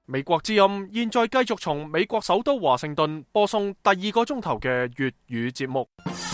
美國之音現在繼續從美國首都華盛頓播送第2個鐘頭嘅粵語節目。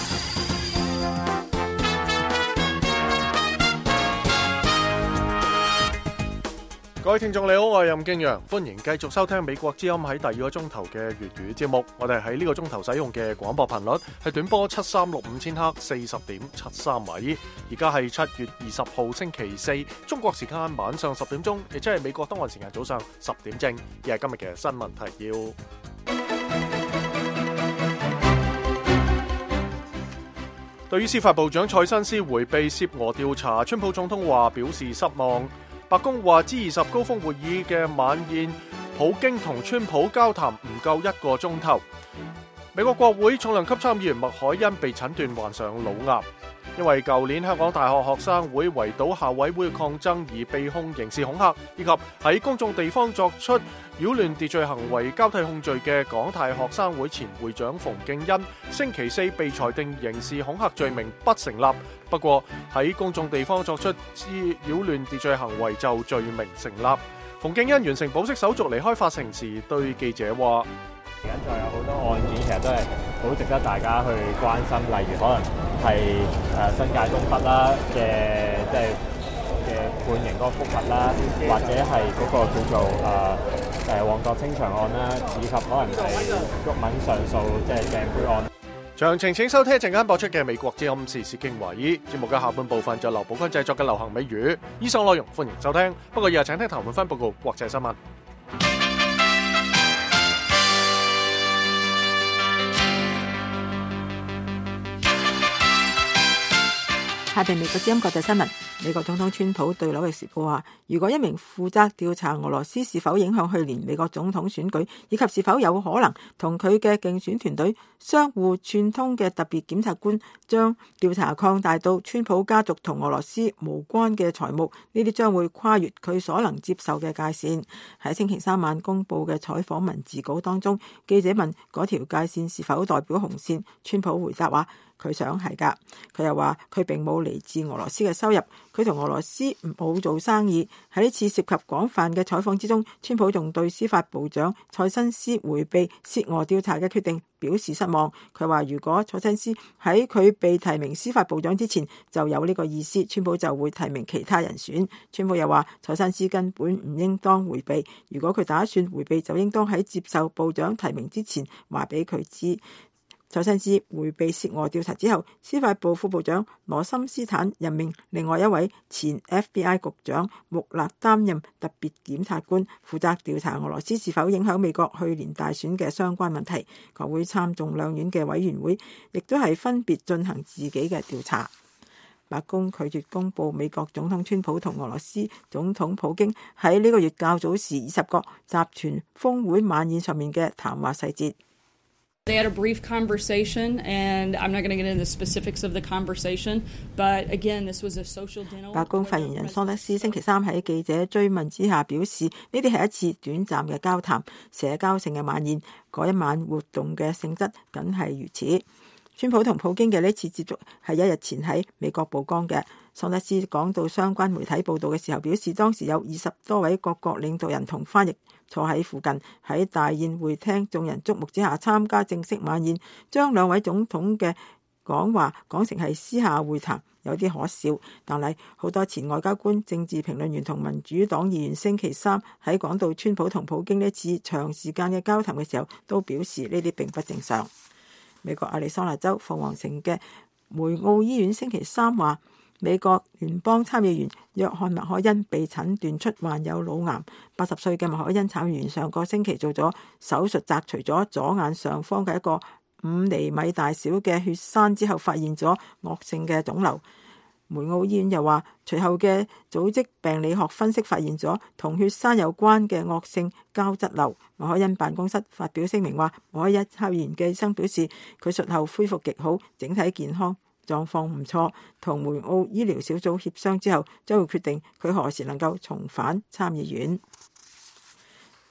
各位聽眾你好，我係任敬陽，歡迎繼續收聽美國之音喺第2個鐘頭嘅粵語節目。我哋喺呢個鐘頭使用嘅廣播頻率係短波7365千赫40.73米。而家係7月20號星期四，中國時間晚上10點鐘，亦即係美國當地時間早上10點正。而係今日嘅新聞提要。對於司法部長蔡新思迴避涉俄調查，川普總統話表示失望。白宮話 G20 高峰會議嘅晚宴，普京同川普交談唔夠1個鐘頭。美國國會重量級參議員麥凱恩被診斷患上腦癌，因為舊年香港大學學生會圍堵校委會抗爭而被控刑事恐嚇，以及喺公眾地方作出擾亂秩序行為交替控罪嘅港大學生會前會長馮敬恩，星期四被裁定刑事恐嚇罪名不成立。不過喺公眾地方作出擾亂秩序行為就罪名成立。馮敬恩完成保釋手續離開法庭時對記者話： 而家仲有好多案件其實都係好值得大家去關心，例如可能係新界東北啦嘅判刑嗰個覆核啦，或者係嗰個叫做旺角清場案啦，以及可能係毓民上訴即係鄭杯案。 詳情請收聽陣間播出嘅美國之音時事經緯。節目嘅下半部分就劉寶坤製作嘅流行美語。以上內容歡迎收聽，不過以下請聽譚永芬報告國際新聞。 下邊美國之音國際新聞。美國總統川普對紐約時報話，如果一名負責調查俄羅斯是否影響去年美國總統選舉，以及是否有可能同佢嘅競選團隊相互串通嘅特別檢察官將調查擴大到川普家族同俄羅斯無關嘅財務，呢啲將會跨越佢所能接受嘅界線。喺星期三晚公佈嘅採訪文字稿當中，記者問嗰條界線是否代表紅線，川普回答話佢想係㗎。佢又話佢並冇嚟自俄羅斯嘅收入，佢同俄羅斯冇做生意。喺呢次涉及廣泛嘅採訪之中，川普仲對司法部長蔡新思迴避涉俄調查嘅決定表示失望。佢話如果蔡新思喺佢被提名司法部長之前就有呢個意思，川普就會提名其他人選。川普又話蔡新思根本唔應當迴避，如果佢打算迴避，就應當喺接受部長提名之前話俾佢知。蔡新思迴避涉俄調查之後，司法部副部長羅森斯坦任命另外一位前 FBI 局長穆勒擔任特別檢察官，負責調查俄羅斯是否影響美國去年大選嘅相關問題。國會參眾兩院嘅委員會亦都係分別進行自己嘅調查。白宮拒絕公布美國總統川普同俄羅斯總統普京喺呢個月較早時20國集團峰會晚宴上面嘅談話細節。 They had a brief conversation, and I'm not going to get into the specifics of the conversation, but again, this was a social dinner. 白宮發言人桑德斯星期三喺記者追問之下表示，呢啲係一次短暫嘅交談，社交性嘅晚宴，嗰一晚活動嘅性質梗係如此。川普同普京嘅呢次接觸係1日前喺美國曝光嘅。桑德斯講到相關媒體報道嘅時候表示，當時有20多位各國領導人同翻譯坐喺附近，喺大宴會廳眾人矚目之下參加正式晚宴，將兩位總統嘅講話講成係私下會談，有啲可笑。但係好多前外交官、政治評論員同民主黨議員星期三喺講到川普同普京呢次長時間嘅交談嘅時候，都表示呢啲並不正常。美國亞利桑那州鳳凰城嘅梅奧醫院星期三話，美國聯邦參議員約翰麥凱恩被診斷出患有腦癌。80歲嘅麥凱恩參議員上個星期做咗手術，摘除咗左眼上方嘅一個5厘米大小嘅血栓之後，發現咗惡性嘅腫瘤。梅奧醫院又話，隨後嘅組織病理學分析發現咗同血栓有關嘅惡性膠質瘤。麥凱恩辦公室發表聲明話，麥凱恩參議員嘅醫生表示，佢術後恢復極好，整體健康狀況唔錯。同梅奧醫療小組協商之後，將會決定佢何時能夠重返參議院。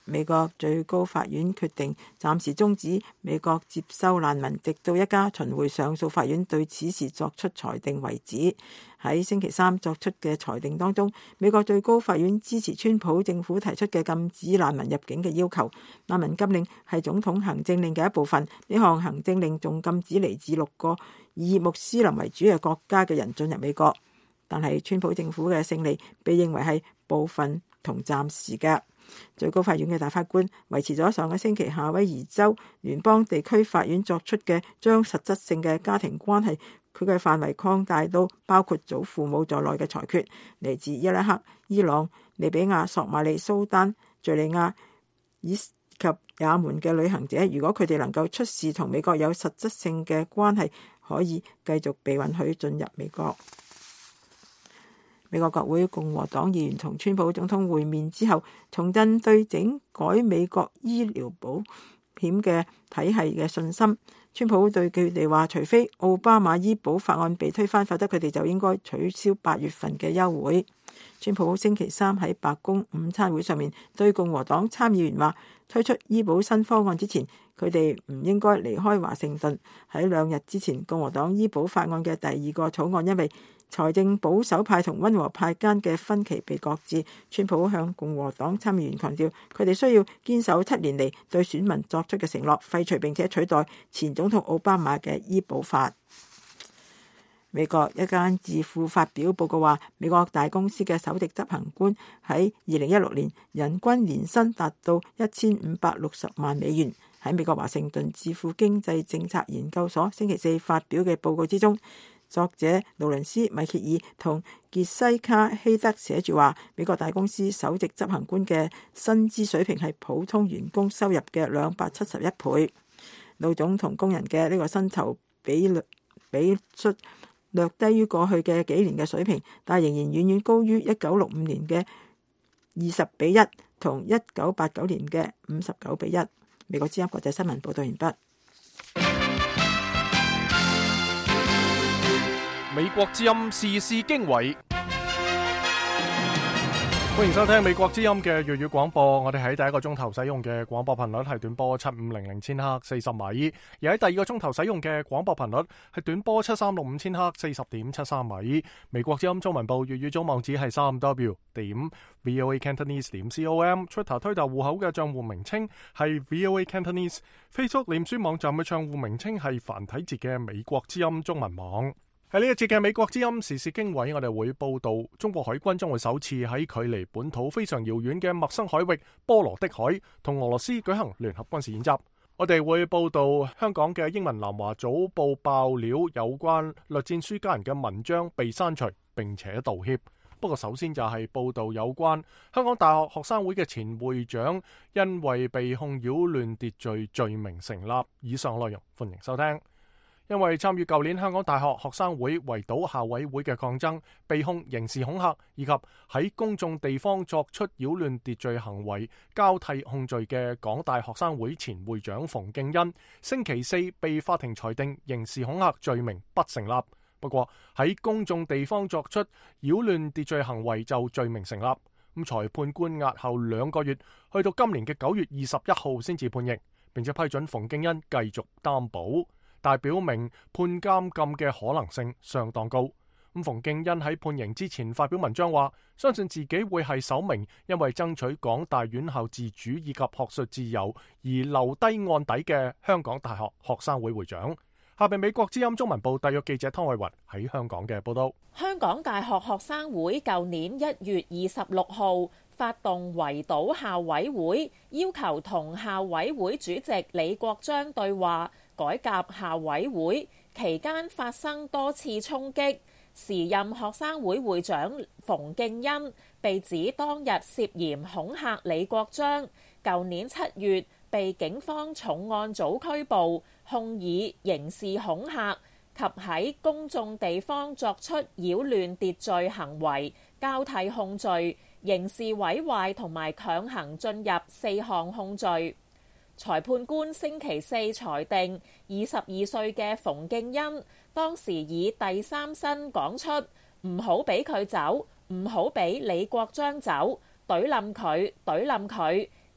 美國最高法院決定暫時終止美國接收難民，直到一家巡迴上訴法院對此事作出裁定為止。喺星期三作出嘅裁定當中，美國最高法院支持川普政府提出嘅禁止難民入境嘅要求。難民禁令係總統行政令嘅一部分，呢項行政令仲禁止嚟自6個以穆斯林為主嘅國家嘅人進入美國。但係川普政府嘅勝利被認為係部分同暫時嘅。最高法院嘅大法官維持咗上個星期夏威夷州聯邦地區法院作出嘅將實質性嘅家庭關係佢嘅範圍擴大到包括祖父母在內嘅裁決。嚟自伊拉克、伊朗、利比亞、索馬里、蘇丹、敘利亞以及也門嘅旅行者，如果佢哋能夠出示同美國有實質性嘅關係，可以繼續被允許進入美國。美國國會共和黨議員同川普總統會面之後，重振對整改美國醫療保險嘅體系嘅信心。川普對佢哋話，除非奧巴馬醫保法案被推翻，否則佢哋就應該取消8月份嘅休會。川普星期三喺白宮午餐會上面對共和黨參議員話，推出醫保新方案之前，佢哋唔應該離開華盛頓。喺2日之前，共和黨醫保法案嘅第2個草案因為財政保守派同溫和派間嘅分歧被擱置。川普向共和黨參議員強調，佢哋需要堅守7年嚟對選民作出嘅承諾，廢除並且取代前總統奧巴馬嘅醫保法。美國一間智庫發表報告話，美國大公司嘅首席執行官喺2016年人均年薪達到1560萬美元。喺美國華盛頓智庫經濟政策研究所星期四發表嘅報告之中，作者勞倫斯·米歇爾同傑西卡·希德寫住話，美國大公司首席執行官嘅薪資水平係普通員工收入嘅271倍。老總同工人嘅呢個薪酬比率略低於過去嘅幾年嘅水平，但仍然遠遠高於1965年嘅20:1同1989年嘅59:1。美國之音國際新聞報道完畢。 美國之音時事經緯，歡迎收聽美國之音嘅粵語廣播。我哋喺第一個鐘頭使用嘅廣播頻率係短波7500千赫40米，而喺第二個鐘頭使用嘅廣播頻率係短波7365千赫40.73米。美國之音中文部粵語組網址係3w.voacantonese.com，Twitter 推特戶口嘅賬戶名稱係 VOA Cantonese，Facebook 臉書網站嘅賬戶名稱係繁體字嘅美國之音中文網。喺呢一節嘅美國之音時事經緯，我哋會報道中國海軍將會首次喺距離本土非常遙遠嘅陌生海域波羅的海同俄羅斯舉行聯合軍事演習。我哋會報道香港嘅英文南華早報爆料有關栗戰書家人嘅文章被刪除並且道歉。不過首先就係報道有關香港大學學生會嘅前會長因為被控擾亂秩序罪名成立。以上內容歡迎收聽。因為參與舊年香港大學學生會圍堵校委會嘅抗爭，被控刑事恐嚇以及喺公眾地方作出擾亂秩序行為交替控罪嘅港大學生會前會長馮敬恩，星期四被法庭裁定刑事恐嚇罪名不成立。不過喺公眾地方作出擾亂秩序行為就罪名成立。咁裁判官押後2個月，去到今年嘅9月21號先至判刑，並且批准馮敬恩繼續擔保。但表明判監禁嘅可能性相當高。咁馮敬恩喺判刑之前發表文章話，相信自己會係首名因為爭取港大院校自主以及學術自由而留低案底嘅香港大學學生會會長。下邊美國之音中文部特約記者湯慧雲喺香港嘅報道。 香港大學學生會舊年1月26號發動圍堵校委會，要求同校委會主席李國章對話，改革校委會，期間發生多次衝擊。時任學生會會長馮敬恩被指當日涉嫌恐嚇李國章，舊年7月被警方重案組拘捕，控以刑事恐嚇及喺公眾地方作出擾亂秩序行為交替控罪，刑事毀壞同埋強行進入4項控罪。裁判官星期四裁定22歲嘅馮敬恩當時以第三身講出唔好俾佢走，唔好俾李國章走，懟冧佢，懟冧佢，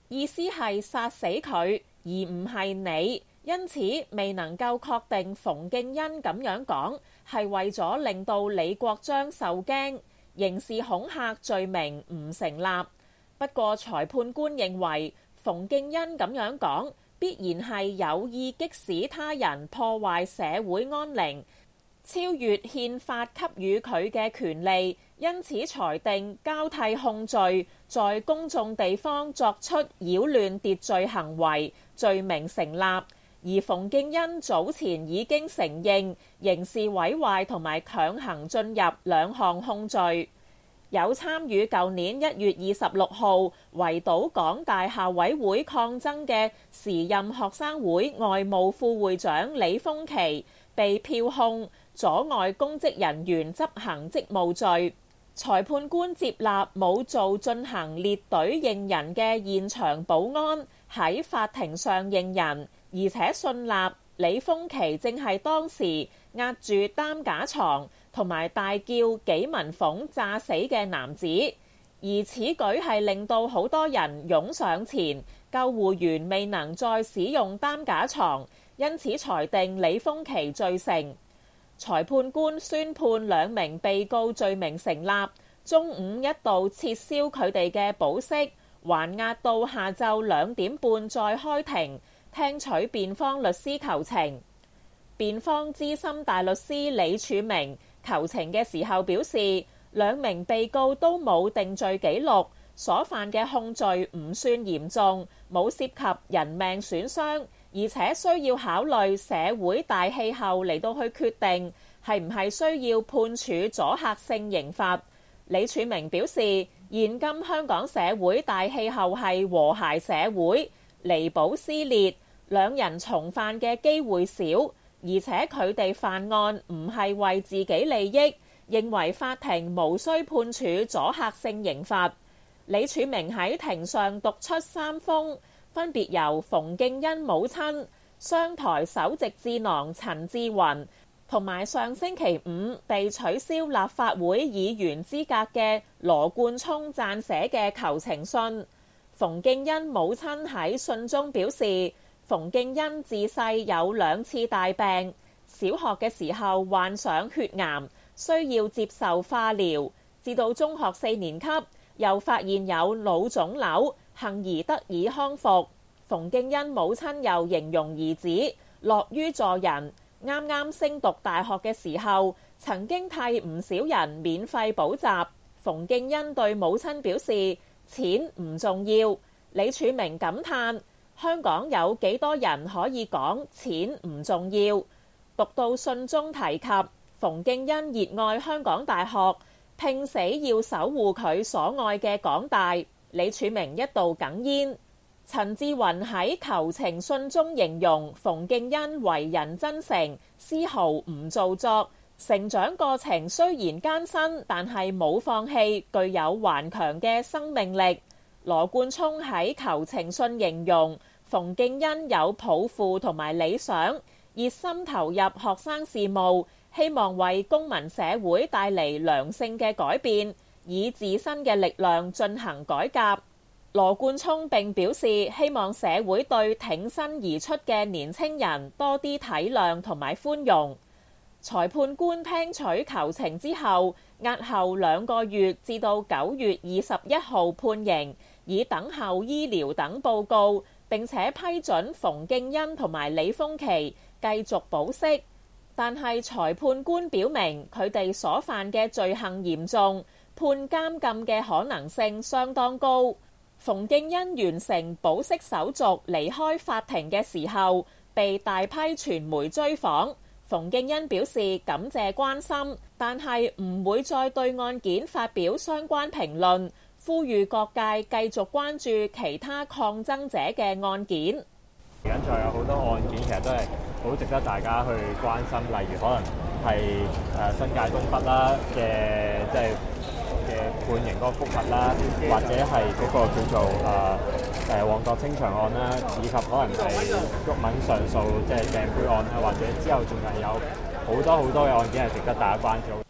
意思係殺死佢，而唔係你。因此未能夠確定馮敬恩咁樣講係為咗令到李國章受驚，刑事恐嚇罪名唔成立。不過裁判官認為馮敬恩咁樣講必然係有意激使他人破壞社會安寧，超越憲法給予佢嘅權利，因此裁定交替控罪，在公眾地方作出擾亂秩序行為，罪名成立。而馮敬恩早前已經承認刑事毀壞同埋強行進入兩項控罪。有參與舊年1月26號圍堵港大校委會抗爭嘅時任學生會外務副會長李峰琦被票控阻礙公職人員執行職務罪。裁判官接納冇做進行列隊認人嘅現場保安，喺法庭上認人，而且信納李峰琦正係當時壓住擔架床同埋大叫紀文鳳炸死嘅男子，而此舉係令到好多人湧上前，救護員未能再使用擔架床，因此裁定李峰琦罪成。裁判官宣判2名被告罪名成立，中午一度撤銷佢哋嘅保釋，還押到下晝2點半再開庭，聽取辯方律師求情。辯方資深大律師李柱銘求情嘅時候表示，2名被告都冇定罪記錄，所犯嘅控罪唔算嚴重，冇涉及人命損傷，而且需要考慮社會大氣候嚟到去決定係唔係需要判處阻嚇性刑罰。李柱銘表示，現今香港社會大氣候係和諧社會，彌補撕裂，2人重犯嘅機會少，而且佢哋犯案唔係為自己利益，認為法庭無需判處阻嚇性刑罰。李柱銘喺庭上讀出3封，分別由馮敬恩母親、商台首席智囊陳志雲同埋上星期5被取消立法會議員資格嘅羅冠聰撰寫嘅求情信。馮敬恩母親喺信中表示，馮敬恩自細有2次大病，小學嘅時候患上血癌，需要接受化療，至到中學4年級又發現有腦腫瘤，幸而得以康復。馮敬恩母親又形容兒子樂於助人，啱啱升讀大學嘅時候，曾經替唔少人免費補習。馮敬恩對母親表示，錢唔重要。李柱銘感嘆，香港有幾多人可以講錢唔重要？讀到信中提及馮敬恩熱愛香港大學，拼死要守護佢所愛嘅港大，李柱銘一度哽咽。陳志雲喺求情信中形容馮敬恩為人真誠，絲毫唔做作，成長過程雖然艱辛，但係冇放棄，具有頑強嘅生命力。羅冠聰喺求情信形容馮敬恩有抱負同埋理想，熱心投入學生事務，希望為公民社會帶嚟良性嘅改變，以自身嘅力量進行改革。羅冠聰並表示，希望社會對挺身而出嘅年青人多啲體諒同埋寬容。裁判官聽取求情之後，押後2個月至到9月21號判刑，以等候醫療等報告，並且批准馮敬恩同埋李峰琦繼續保釋。但係裁判官表明，佢哋所犯嘅罪行嚴重，判監禁嘅可能性相當高。馮敬恩完成保釋手續離開法庭嘅時候，被大批傳媒追訪。馮敬恩表示感謝關心，但係唔會再對案件發表相關評論，呼籲各界繼續關注其他抗爭者嘅案件。 而家仲有好多案件其實都係好值得大家去關心，例如可能係新界東北啦嘅判刑嗰個覆核啦，或者係嗰個叫做旺角清場案啦，以及可能係毓民上訴即係掟杯案啦，或者之後仲係有好多嘅案件係值得大家關注。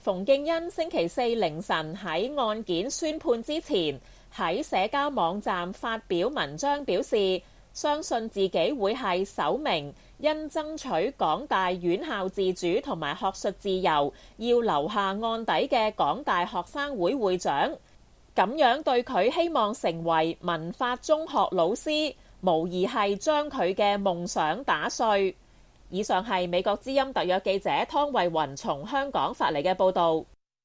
馮敬恩星期四凌晨喺案件宣判之前，喺社交網站發表文章表示，相信自己會係首名因爭取港大院校自主同埋學術自由要留下案底嘅港大學生會會長，咁樣對佢希望成為文法中學老師，無疑係將佢嘅夢想打碎。以上係美國之音特約記者湯慧雲從香港發嚟嘅報導。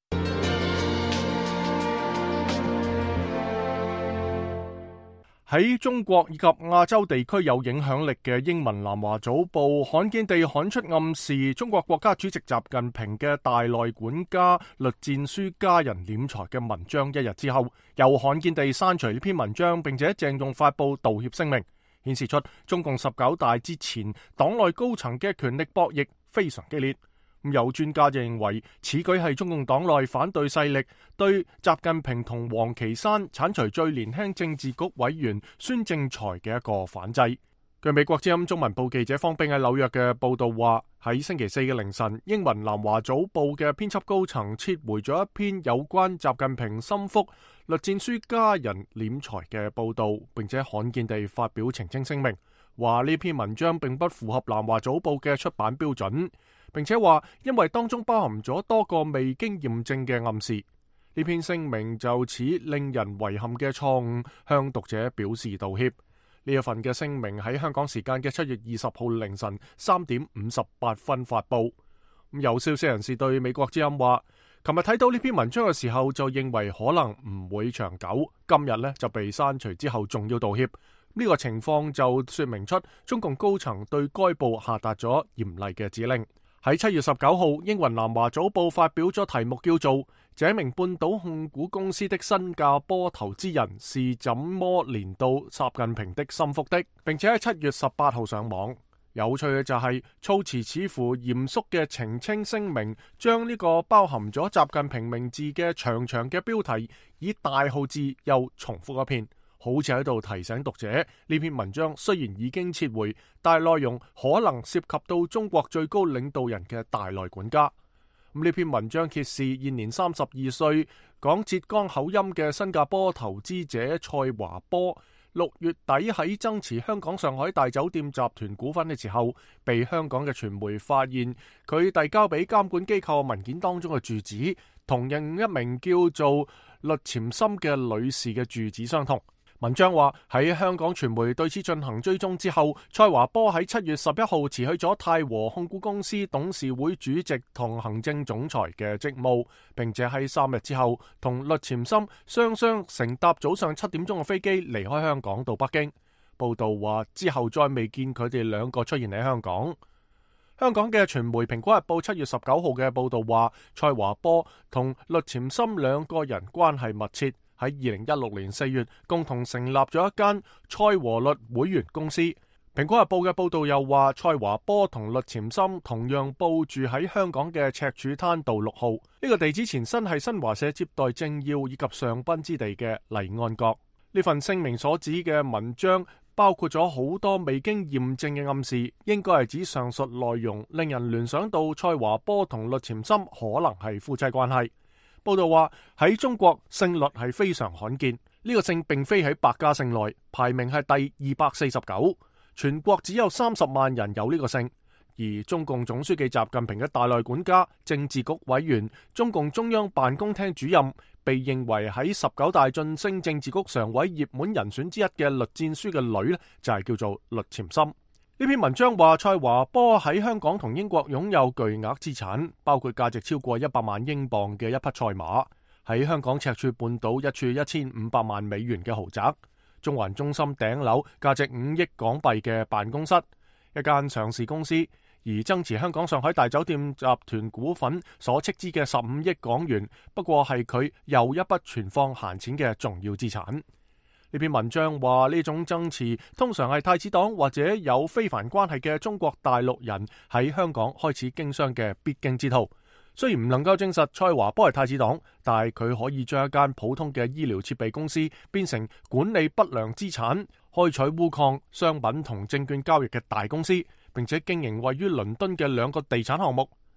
喺中國以及亞洲地區有影響力嘅英文南華早報罕見地刊出暗示中國國家主席習近平嘅大內管家栗戰書家人斂財嘅文章一日之後，又罕見地刪除呢篇文章，並且鄭重發佈道歉聲明，顯示出中共19大之前黨內高層嘅權力博弈非常激烈。有專家就認為此舉係中共黨內反對勢力對習近平同王岐山剷除最年輕政治局委員孫政才嘅一個反制。據美國之音中文部記者方冰喺紐約嘅報道話，喺星期四嘅凌晨，英文南華早報嘅編輯高層撤回咗一篇有關習近平心腹栗戰書家人斂財嘅報道，並且罕見地發表澄清聲明，話呢篇文章並不符合南華早報嘅出版標準，並且話因為當中包含咗多個未經驗證嘅暗示，呢篇聲明就此令人遺憾嘅錯誤向讀者表示道歉。呢一份嘅聲明喺香港時間嘅7月20號凌晨3點58分發佈。有消息人士對美國之音話，琴日睇到呢篇文章嘅時候就認為可能唔會長久，今日呢就被刪除之後仲要道歉。呢個情況就說明出中共高層對該報下達咗嚴厲嘅指令。喺7月19號，英文南華早報發表咗題目叫做《這名半島控股公司的新加坡投資人是怎麼連到習近平的心腹的》，並且喺7月18號上網。有趣嘅就係措辭似乎嚴肅嘅澄清聲明，將呢個包含咗習近平名字嘅長長嘅標題以大號字又重複一遍，好似喺度提醒讀者呢篇文章雖然已經撤回，但係內容可能涉及到中國最高領導人嘅大內管家。呢篇文章揭示現年32歲、講浙江口音嘅新加坡投資者蔡華波6月底喺增持香港上海大酒店集團股份嘅時候，被香港嘅傳媒發現佢遞交俾監管機構文件當中嘅住址同另一名叫做栗潛森嘅女士嘅住址相同。文章話喺香港傳媒對此進行追蹤之後，蔡華波喺7月11號辭去咗泰和控股公司董事會主席同行政總裁嘅職務，並且喺3日之後同栗潛森雙雙乘搭早上7點鐘嘅飛機離開香港到北京。報道話之後再未見佢哋兩個出現喺香港。香港嘅傳媒《蘋果日報》7月19號嘅報道話，蔡華波同栗潛森兩個人關係密切。喺2016年4月，共同成立咗一間蔡和律會員公司。蘋果日報嘅報道又話，蔡華波同栗潛森同樣報住喺香港嘅赤柱灘道6號，呢個地址前身係新華社接待政要以及上賓之地嘅麗安閣。呢份聲明所指嘅文章包括咗好多未經驗證嘅暗示，應該係指上述內容令人聯想到蔡華波同栗潛森可能係夫妻關係。報道話喺中國姓栗係非常罕見，呢個姓並非喺百家姓內，排名係第249，全國只有30萬人有呢個姓。而中共總書記習近平嘅大內管家、政治局委員、中共中央辦公廳主任，被認為喺19大晉升政治局常委熱門人選之一嘅栗戰書嘅女呢，就係叫做栗潛森。呢篇文章話，蔡華波喺香港同英國擁有巨額資產，包括價值超過100萬英鎊嘅一匹賽馬，喺香港赤柱半島一處1500萬美元嘅豪宅，中環中心頂樓價值5億港幣嘅辦公室，一間上市公司，而增持香港上海大酒店集團股份所斥資嘅15億港元，不過係佢又一筆存放閒錢嘅重要資產。呢篇文章話，呢種增持通常係太子黨或者有非凡關係嘅中國大陸人喺香港開始經商嘅必經之途。雖然唔能夠證實蔡華波係太子黨，但係佢可以將一間普通嘅醫療設備公司變成管理不良資產、開採鎢礦、商品同證券交易嘅大公司，並且經營位於倫敦嘅2個地產項目。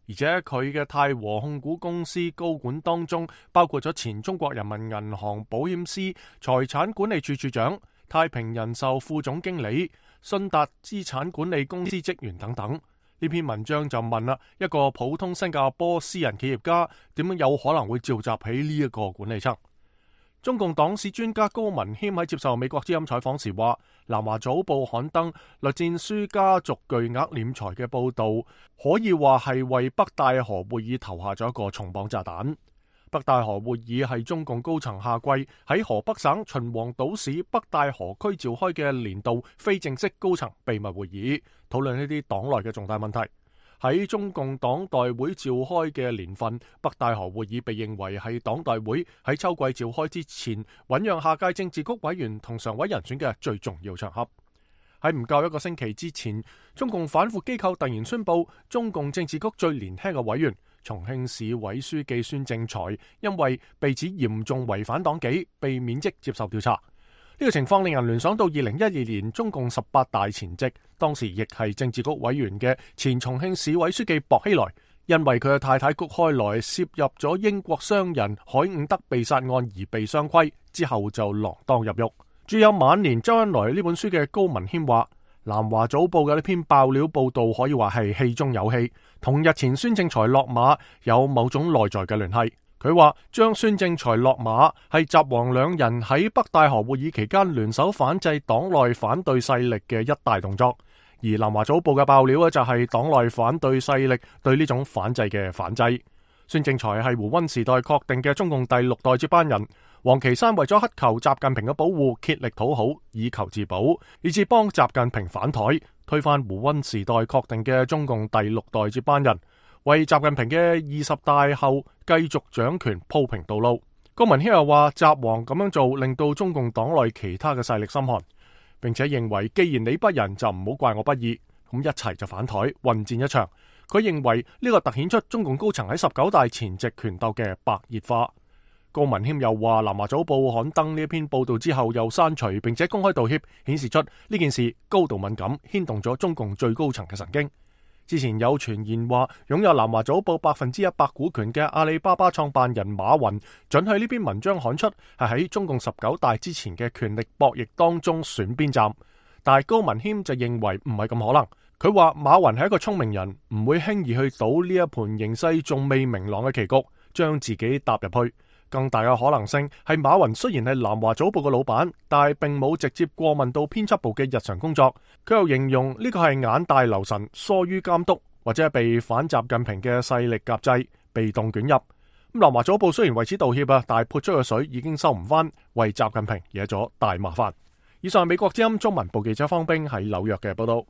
而且佢嘅泰和控股公司高管當中包括咗前中國人民銀行保險司財產管理處處長、太平人壽副總經理、信達資產管理公司職員等等。呢篇文章就問啦，一個普通新加坡私人企業家點樣有可能會召集起呢一個管理層？中共黨史專家高文謙喺接受美國之音採訪時話，南華早報刊登栗戰書家族巨額斂財嘅報道，可以話係為北戴河會議投下咗一個重磅炸彈。北戴河會議係中共高層下季喺河北省秦皇島市北戴河區召開嘅年度非正式高層秘密會議，討論呢啲黨內嘅重大問題。喺中共黨代會召開嘅年份，北戴河會議被認為係黨代會喺秋季召開之前醞釀下屆政治局委員同常委人選嘅最重要場合。喺唔夠一個星期之前，中共反腐機構突然宣布，中共政治局最年輕嘅委員重慶市委書記孫政才因為被指嚴重違反黨紀，被免職接受調查。呢個情況令人聯想到2012年中共18大前夕，當時亦係政治局委員嘅前重慶市委書記薄熙來，因為佢嘅太太谷開來涉入咗英國商人海伍德被殺案而被雙規，之後就鋃鐺入獄。著有《晚年周恩來》呢本書嘅高文謙話，南華早報嘅呢篇爆料報道可以話係戲中有戲，同日前孫政才落馬有某種內在嘅聯繫。佢話將孫政才落馬係習王兩人喺北戴河會議期間聯手反制黨內反對勢力嘅一大動作，而南華早報嘅爆料就係黨內反對勢力對呢種反制嘅反制。孫政才係胡溫時代確定嘅中共第6代接班人，王岐山為咗乞求習近平嘅保護，竭力討好，以求自保，以至幫習近平反台，推翻胡溫時代確定嘅中共第6代接班人，為習近平嘅20大後繼續掌權鋪平道路。高文謙又話，習王咁樣做令到中共黨內其他嘅勢力心寒，並且認為既然你不仁，就唔好怪我不義，咁一齊就反台混戰一場。佢認為呢個凸顯出中共高層喺19大前夕權鬥嘅白熱化。高文謙又話，南華早報刊登呢一篇報道之後又刪除，並且公開道歉，顯示出呢件事高度敏感，牽動咗中共最高層嘅神經。之前有傳言話，擁有南華早報100%股權嘅阿里巴巴創辦人馬雲准許呢篇文章刊出，係喺中共19大之前嘅權力博弈當中選邊站。但係高文謙就認為唔係咁可能。佢話馬雲係一個聰明人，唔會輕易去賭呢一盤形勢仲未明朗嘅棋局，將自己踏入去。更大嘅可能性係馬雲雖然係南華早報嘅老闆，但係並冇直接過問到編輯部嘅日常工作。佢又形容呢個係眼大留神，疏於監督，或者係被反習近平嘅勢力夾制，被動捲入。南華早報雖然為此道歉啊，但係潑出嘅水已經收唔翻，為習近平惹咗大麻煩。以上係美國之音中文部記者方冰喺紐約嘅報道。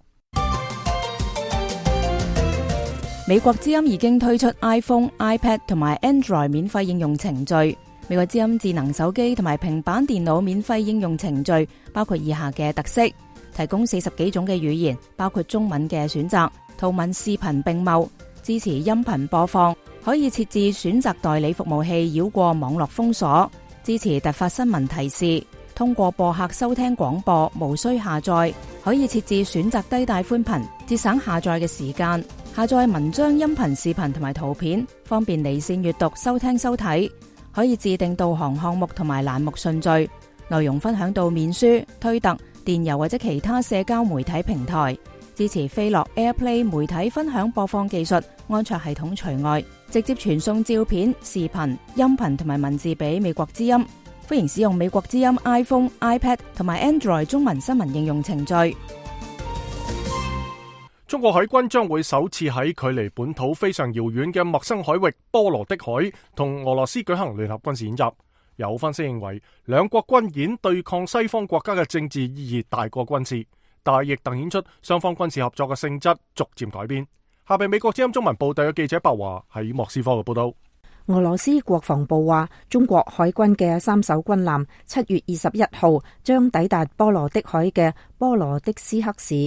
美國之音已經推出 iPhone、iPad 同埋 Android 免費應用程序。美國之音智能手機同埋平板電腦免費應用程序包括以下嘅特色：提供40幾種嘅語言，包括中文嘅選擇，圖文視頻並茂，支持音頻播放，可以設置選擇代理服務器繞過網絡封鎖，支持突發新聞提示，通過播客收聽廣播，無需下載，可以設置選擇低帶寬頻，節省下載嘅時間。下載文章、音頻、視頻同埋圖片，方便離線閱讀、收聽、收睇。可以自定導航項目同埋欄目順序，內容分享到面書、推特、電郵或者其他社交媒體平台。支持飛樂 AirPlay 媒體分享播放技術，安卓系統除外。直接傳送照片、視頻、音頻同埋文字俾美國之音。歡迎使用美國之音 iPhone、iPad 同埋 Android 中文新聞應用程序。 中國海軍將會首次喺距離本土非常遙遠嘅陌生海域波羅的海同俄羅斯舉行聯合軍事演習。有分析認為，兩國軍演對抗西方國家嘅政治意義大過軍事，但亦凸顯出雙方軍事合作嘅性質逐漸改變。下邊美國之音中文部隊嘅記者白華喺莫斯科嘅報道。 俄羅斯國防部話，中國海軍嘅3艘軍艦7月21號將抵達波羅的海嘅波羅的斯克市。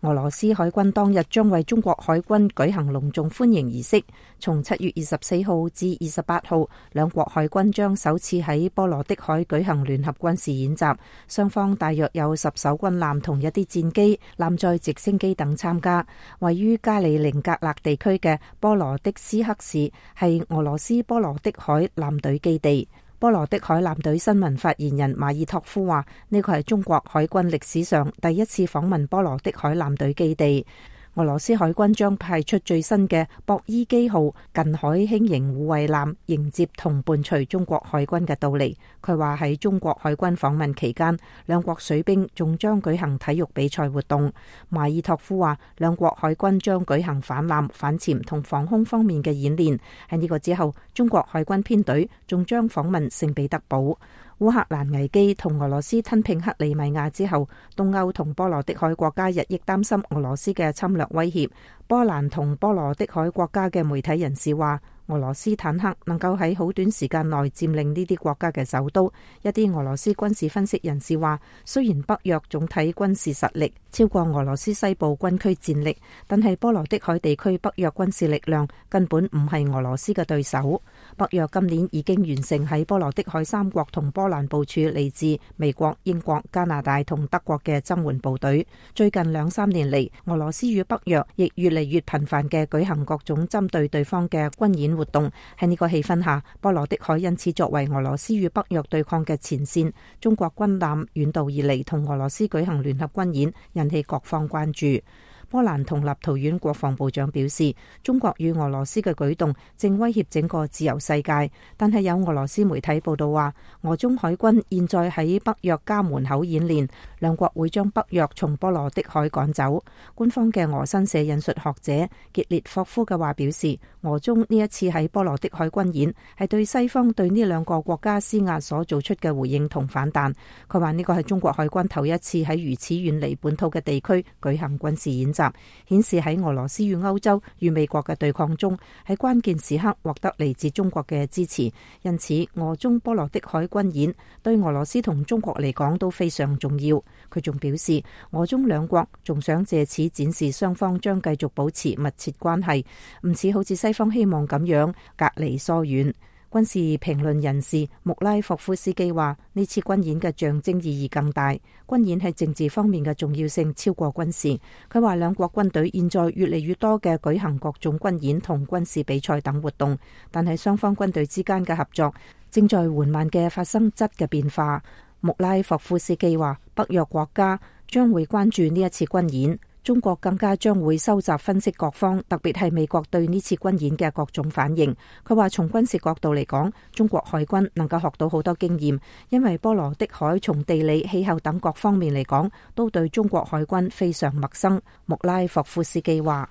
俄羅斯海軍當日將為中國海軍舉行隆重歡迎儀式。從7月24號至28號，兩國海軍將首次喺波羅的海舉行聯合軍事演習，雙方大約有10艘軍艦同一啲戰機、艦載直升機等參加。位於加里寧格勒地區嘅波羅的斯克市係俄羅斯波羅的海艦隊基地。波羅的海艦隊新聞發言人馬爾托夫話：呢個係中國海軍歷史上第一次訪問波羅的海艦隊基地。俄羅斯海軍將派出最新嘅博伊基號近海輕型護衛艦迎接同伴隨中國海軍嘅到嚟。佢話喺中國海軍訪問期間，兩國水兵仲將舉行體育比賽活動。馬爾托夫話，兩國海軍將舉行反艦、反潛同防空方面嘅演練。喺呢個之後，中國海軍編隊仲將訪問聖彼得堡。烏克蘭危機同俄羅斯吞併克里米亞之後，東歐同波羅的海國家日益擔心俄羅斯嘅侵略威脅。波蘭同波羅的海國家嘅媒體人士話，俄羅斯坦克能夠喺好短時間內佔領呢啲國家嘅首都。一啲俄羅斯軍事分析人士話，雖然北約總體軍事實力超過俄羅斯西部軍區戰力，但係波羅的海地區北約軍事力量根本唔係俄羅斯嘅對手。北約今年已經完成喺波羅的海三國同波蘭部署嚟自美國、英國、加拿大同德國嘅增援部隊。最近2-3年嚟，俄羅斯與北約亦越嚟越頻繁嘅舉行各種針對對方嘅軍演活動。喺呢個氣氛下，波羅的海因此作為俄羅斯與北約對抗嘅前線。中國軍艦遠道而嚟同俄羅斯舉行聯合軍演，引起各方關注。波蘭同立陶宛國防部長表示，中國與俄羅斯嘅舉動正威脅整個自由世界。但係有俄羅斯媒體報道話，俄中海軍現在喺北約家門口演練，兩國會將北約從波羅的海趕走。官方嘅俄新社引述學者傑列霍夫嘅話表示，俄中呢一次喺波羅的海軍演係對西方對呢兩個國家施壓所做出嘅回應同反彈。佢話呢個係中國海軍頭一次喺如此遠離本土嘅地區舉行軍事演習，顯示喺俄羅斯與歐洲與美國嘅對抗中，喺關鍵時刻獲得嚟自中國嘅支持。因此，俄中波羅的海軍演對俄羅斯同中國嚟講都非常重要。佢仲表示，俄中兩國仲想借此展示雙方將繼續保持密切關係，唔似好似西方希望咁樣隔離疏遠。軍事評論人士穆拉霍夫斯基話，呢次軍演嘅象徵意義更大，軍演喺政治方面嘅重要性超過軍事。佢話兩國軍隊現在越嚟越多嘅舉行各種軍演同軍事比賽等活動，但係雙方軍隊之間嘅合作正在緩慢嘅發生質嘅變化。穆拉霍夫斯基話，北約國家將會關注呢一次軍演。中國更加將會收集分析各方，特別係美國對呢次軍演嘅各種反應。佢話從軍事角度嚟講，中國海軍能夠學到好多經驗，因為波羅的海從地理、氣候等各方面嚟講，都對中國海軍非常陌生。穆拉霍夫斯基話。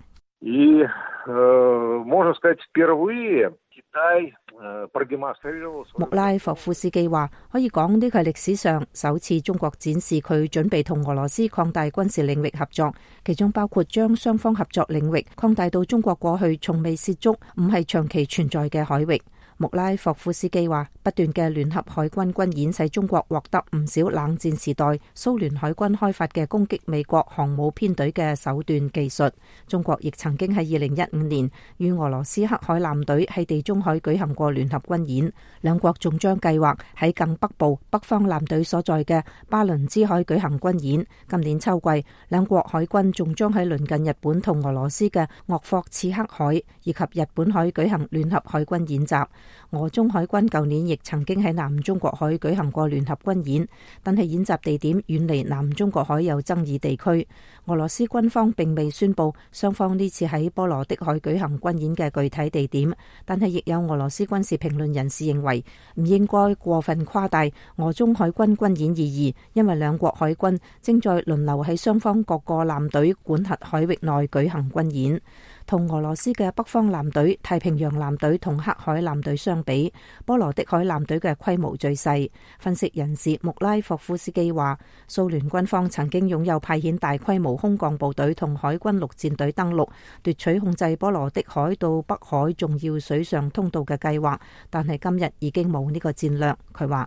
穆拉霍夫斯基話，可以講呢個係歷史上首次中國展示佢準備同俄羅斯擴大軍事領域合作，其中包括將雙方合作領域擴大到中國過去從未涉足、唔係長期存在嘅海域。穆拉霍夫斯基話，不斷嘅聯合海軍軍演使中國獲得唔少冷戰時代蘇聯海軍開發嘅攻擊美國航母編隊嘅手段技術。中國亦曾經喺2015年與俄羅斯黑海艦隊喺地中海舉行過聯合軍演，兩國仲將計劃喺更北部北方艦隊所在嘅巴倫支海舉行軍演。今年秋季，兩國海軍仲將喺鄰近日本同俄羅斯嘅鄂霍次克海以及日本海舉行聯合海軍演習。俄中海軍舊年亦曾經喺南中國海舉行過聯合軍演，但係演習地點遠離南中國海有爭議地區。俄羅斯軍方並未宣布雙方呢次喺波羅的海舉行軍演嘅具體地點，但係亦有俄羅斯軍事評論人士認為唔應該過分誇大俄中海軍軍演意義，因為兩國海軍正在輪流喺雙方各個艦隊管轄海域內舉行軍演。同俄羅斯嘅北方艦隊、太平洋艦隊同黑海艦隊相比，波羅的海艦隊嘅規模最細。分析人士穆拉霍夫斯基話，蘇聯軍方曾經擁有派遣大規模空降部隊同海軍陸戰隊登陸，奪取控制波羅的海到北海重要水上通道嘅計劃，但係今日已經冇呢個戰略。佢話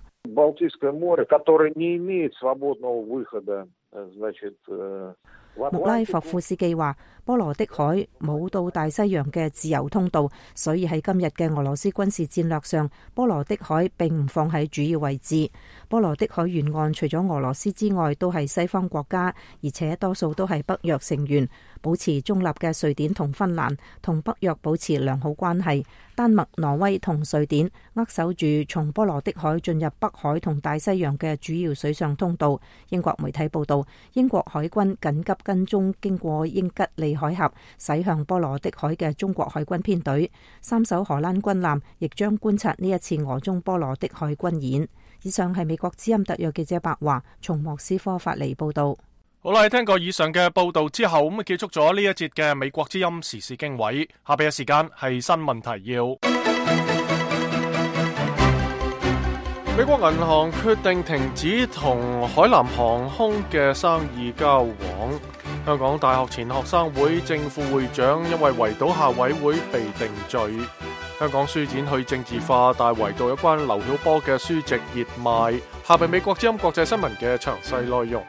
穆拉霍夫斯基話，波羅的海冇到大西洋嘅自由通道，所以喺今日嘅俄羅斯軍事戰略上，波羅的海並唔放喺主要位置。波羅的海沿岸除咗俄羅斯之外，都係西方國家，而且多數都係北約成員。保持中立嘅瑞典同芬蘭同北約保持良好關係。丹麥、挪威同瑞典握手住從波羅的海進入北海同大西洋嘅主要水上通道。英國媒體報道，英國海軍緊急跟蹤經過英吉利海峽駛向波羅的海嘅中國海軍編隊。3艘荷蘭軍艦亦將觀察呢一次俄中波羅的海軍演。以上係美國之音特約記者白華從莫斯科發嚟報道。 好啦，聽過以上嘅報道之後，咁結束咗呢一節嘅美國之音時事經緯。下邊嘅時間係新聞提要。美國銀行決定停止同海南航空嘅生意交往。香港大學前學生會正副會長因為圍堵校委會被定罪。香港書展去政治化，大圍堵有關劉曉波嘅書籍熱賣。下邊美國之音國際新聞嘅詳細內容。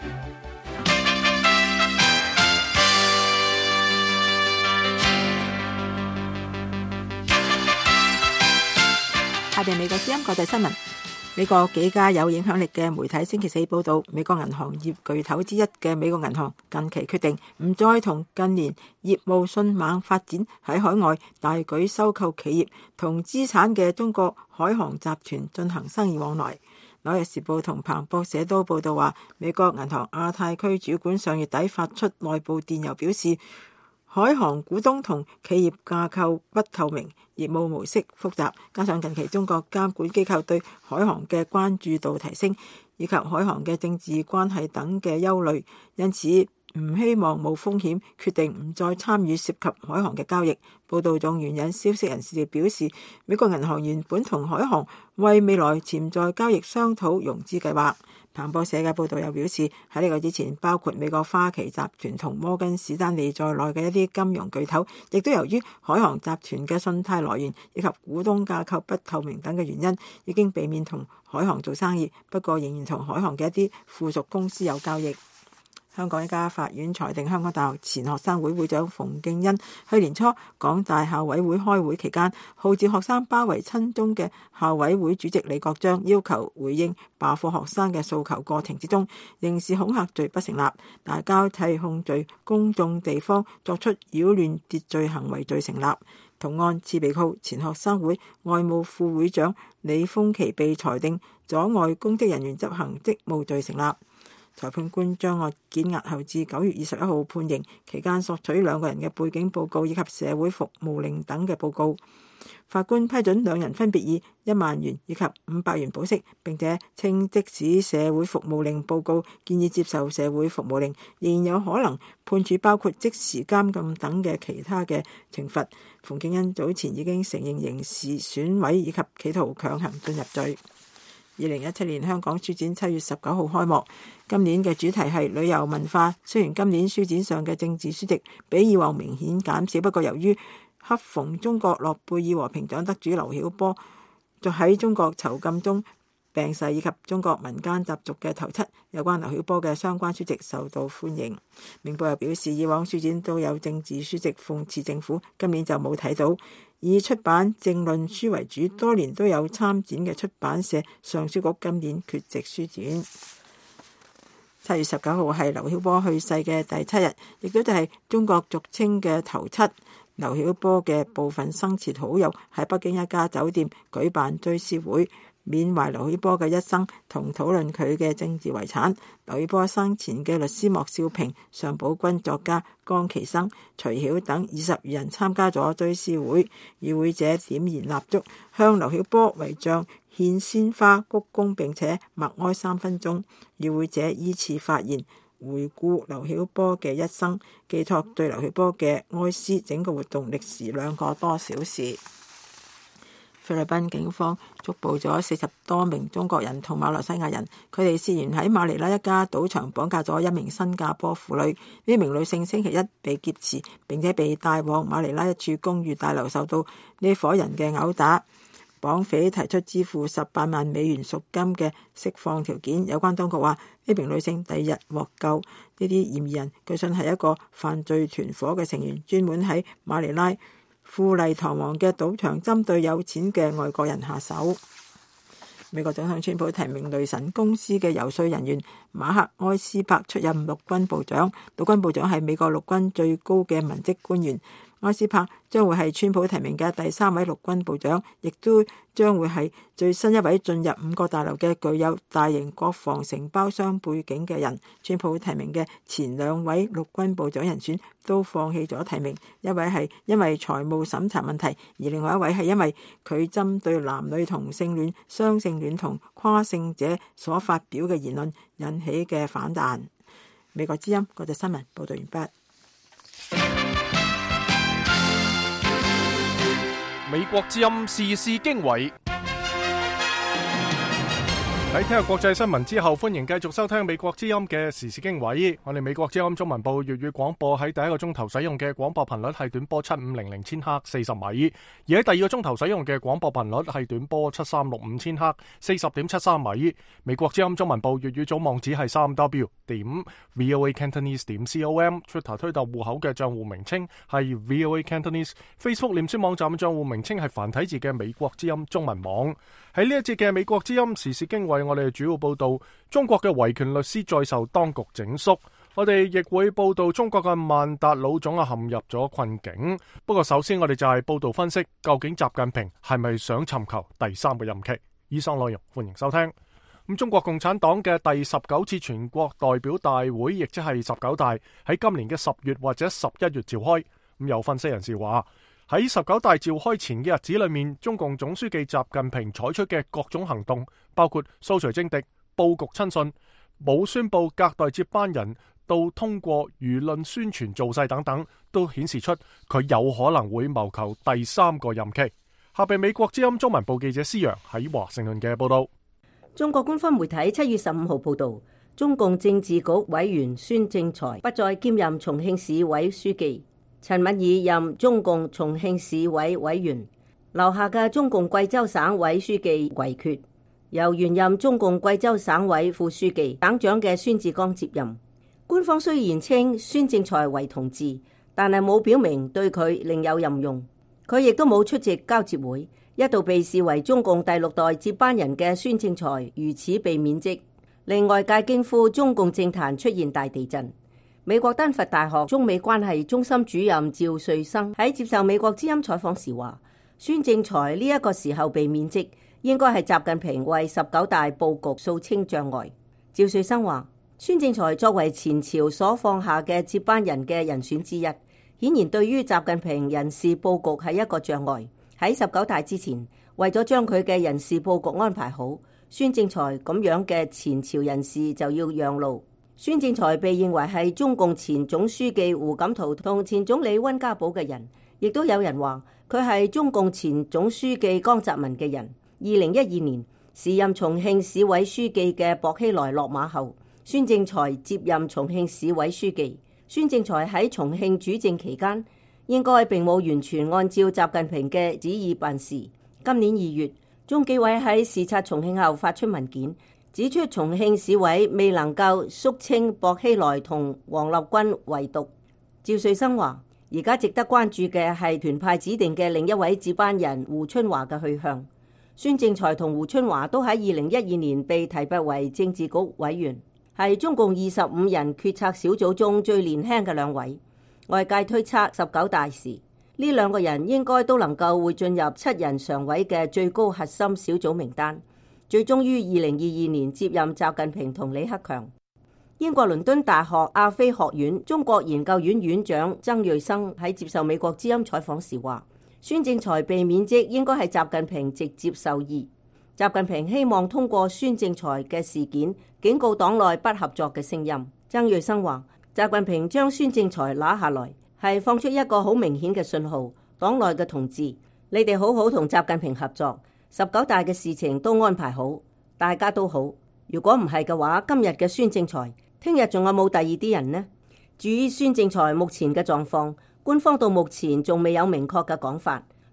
下邊美國之音國際新聞。美國幾家有影響力嘅媒體星期四報道，美國銀行業巨頭之一嘅美國銀行近期決定唔再同近年業務迅猛發展喺海外大舉收購企業同資產嘅中國海航集團進行生意往來。紐約時報同彭博社都報道話，美國銀行亞太區主管上月底發出內部電郵表示，海航股東同企業架構不透明，業務模式複雜，加上近期中國監管機構對海航嘅關注度提升，以及海航嘅政治關係等嘅憂慮，因此唔希望冒風險，決定唔再參與涉及海航嘅交易。報道仲援引消息人士表示，美國銀行原本同海航為未來潛在交易商討融資計劃。彭博社嘅報道又表示，喺呢個之前，包括美國花旗集團同摩根史丹利在內嘅一啲金融巨頭，亦都由於海航集團嘅信貸來源以及股東架構不透明等嘅原因，已經避免同海航做生意，不過仍然同海航嘅一啲附屬公司有交易。香港一家法院裁定，香港大學前學生會會長馮敬恩去年初港大校委會開會期間，號召學生包圍親中嘅校委會主席李國章，要求回應罷課學生嘅訴求過程之中，刑事恐嚇罪不成立，但交替控罪公眾地方作出擾亂秩序行為罪成立。同案次被告前學生會外務副會長李峰琦被裁定阻礙公職人員執行職務罪成立。裁判官將案件押後至9月21號判刑，期間索取兩個人嘅背景報告以及社會服務令等嘅報告。法官批准兩人分別以1萬元以及500元保釋，並且稱即使社會服務令報告建議接受社會服務令，仍然有可能判處包括即時監禁等嘅其他嘅懲罰。馮敬恩早前已經承認刑事損毀以及企圖強行進入罪。2017年香港書展7月19號開幕，今年嘅主題係旅遊文化。雖然今年書展上嘅政治書籍比以往明顯減少，不過由於恰逢中國諾貝爾和平獎得主劉曉波就喺中國囚禁中病逝，以及中國民間習俗嘅頭七，有關劉曉波嘅相關書籍受到歡迎。明報又表示，以往書展都有政治書籍諷刺政府，今年就冇睇到。以出版政論書為主，多年都有參展嘅出版社上書局今年缺席書展。7月19號係劉曉波去世嘅第7日，亦都係中國俗稱嘅頭七。劉曉波嘅部分生前好友喺北京一家酒店舉辦追思會，緬懷劉曉波嘅一生同討論佢嘅政治遺產。劉曉波生前嘅律師莫少平、尚寶君、作家江其生、徐曉等20餘人參加咗追思會，與會者點燃蠟燭，向劉曉波遺像獻鮮花鞠躬，並且默哀3分鐘。與會者依次發言，回顧劉曉波嘅一生，寄託對劉曉波嘅哀思。整個活動歷時2個多小時。菲律賓警方捉捕咗40多名中國人同馬來西亞人，佢哋涉嫌喺馬尼拉一家賭場綁架咗一名新加坡婦女。呢名女性星期一被劫持，並且被帶往馬尼拉一處公寓大樓，受到呢夥人嘅毆打。 綁匪提出支付18萬美元贖金嘅釋放條件。有關當局話，呢名女性第二日獲救。呢啲嫌疑人據信係一個犯罪團伙嘅成員，專門喺馬尼拉富麗堂皇嘅賭場針對有錢嘅外國人下手。美國總統川普提名雷神公司嘅游說人員馬克埃斯珀出任陸軍部長。陸軍部長係美國陸軍最高嘅文職官員。埃斯珀將會係川普提名嘅第3位陸軍部長，亦都將會係最新一位進入5角大樓嘅具有大型國防承包商背景嘅人。川普提名嘅前2位陸軍部長人選都放棄咗提名，一位係因為財務審查問題，而另外一位係因為佢針對男女同性戀、雙性戀同跨性者所發表嘅言論引起嘅反彈。美國之音國際新聞報道完畢。 美國之音時事經緯。喺聽日國際新聞之後，歡迎繼續收聽美國之音嘅時事經緯。我哋美國之音中文部粵語廣播喺第一個鐘頭使用嘅廣播頻率係短波7500千赫40米，而喺第二個鐘頭使用嘅廣播頻率係短波7365千赫40.73米。美國之音中文部粵語組網址係3w.voacantonese.com，Twitter 推特戶口嘅賬戶名稱係 VOA Cantonese，Facebook 臉書網站賬戶名稱係繁體字嘅美國之音中文網。喺呢一節嘅美國之音時事經緯，我哋主要報道中國嘅維權律師再受當局整肅。我哋亦會報道中國嘅曼達老總陷入咗困境。不過首先我哋就係報道分析，究竟習近平係咪想尋求第3個任期？以上內容歡迎收聽。中國共產黨嘅第19次全國代表大會，亦即係19大，喺今年嘅10月或者11月召開。有分析人士話，喺19大召開前嘅日子裏面，中共總書記習近平採取嘅各種行動，包括掃除政敵、佈局親信、冇宣佈隔代接班人，到通過輿論宣傳造勢等等，都顯示出佢有可能會謀求第3個任期。下邊美國之音中文部記者施洋喺華盛頓嘅報道。 中國官方媒體7月15號報道，中共政治局委員孫政才不再兼任重慶市委書記。陳敏爾任中共重慶市委委員，留下嘅中共貴州省委書記遺缺，由原任中共貴州省委副書記、省長嘅孫志剛接任。官方雖然稱孫政才為同志，但係冇表明對佢另有任用。佢亦都冇出席交接會，一度被視為中共第6代接班人嘅孫政才如此被免職，令外界驚呼中共政壇出現大地震。美國丹佛大學中美關係中心主任趙瑞生喺接受美國之音採訪時話，孫政才呢一個時候被免職，應該係習近平為19大佈局掃清障礙。趙瑞生話，孫政才作為前朝所放下嘅接班人嘅人選之一，顯然對於習近平人事佈局係一個障礙。喺19大之前，為咗將佢嘅人事佈局安排好，孫政才咁樣嘅前朝人士就要讓路。孫政才被認為係中共前總書記胡錦濤同前總理溫家寶嘅人，亦都有人話佢係中共前總書記江澤民嘅人。2012年，時任重慶市委書記嘅薄熙來落馬後，孫政才接任重慶市委書記。孫政才喺重慶主政期間，應該並冇完全按照習近平嘅旨意辦事。今年2月，中紀委喺視察重慶後發出文件，指出重慶市委未能夠肅清薄熙來同王立軍遺毒。趙瑞生話，而家值得關注嘅係團派指定嘅另一位接班人胡春華嘅去向。孫政才同胡春華都喺2012年被提拔為政治局委員，係中共25人決策小組中最年輕嘅2位。外界推測19大時，呢2個人應該都能夠會進入7人常委嘅最高核心小組名單。最終於2022年接任習近平同李克強。英國倫敦大學亞非學院中國研究院院長曾瑞生喺接受美國之音採訪時話，孫政才被免職應該係習近平直接授意。習近平希望通過孫政才嘅事件警告黨內不合作嘅聲音。曾瑞生話，習近平將孫政才拿下來係放出一個好明顯嘅信號，黨內嘅同志，你哋好好同習近平合作。19大嘅事情都安排好，大家都好。如果唔係嘅話，今日嘅孫政才，聽日仲有冇第二啲人呢？至於孫政才目前嘅狀況，官方到目前仲未有明確嘅講法。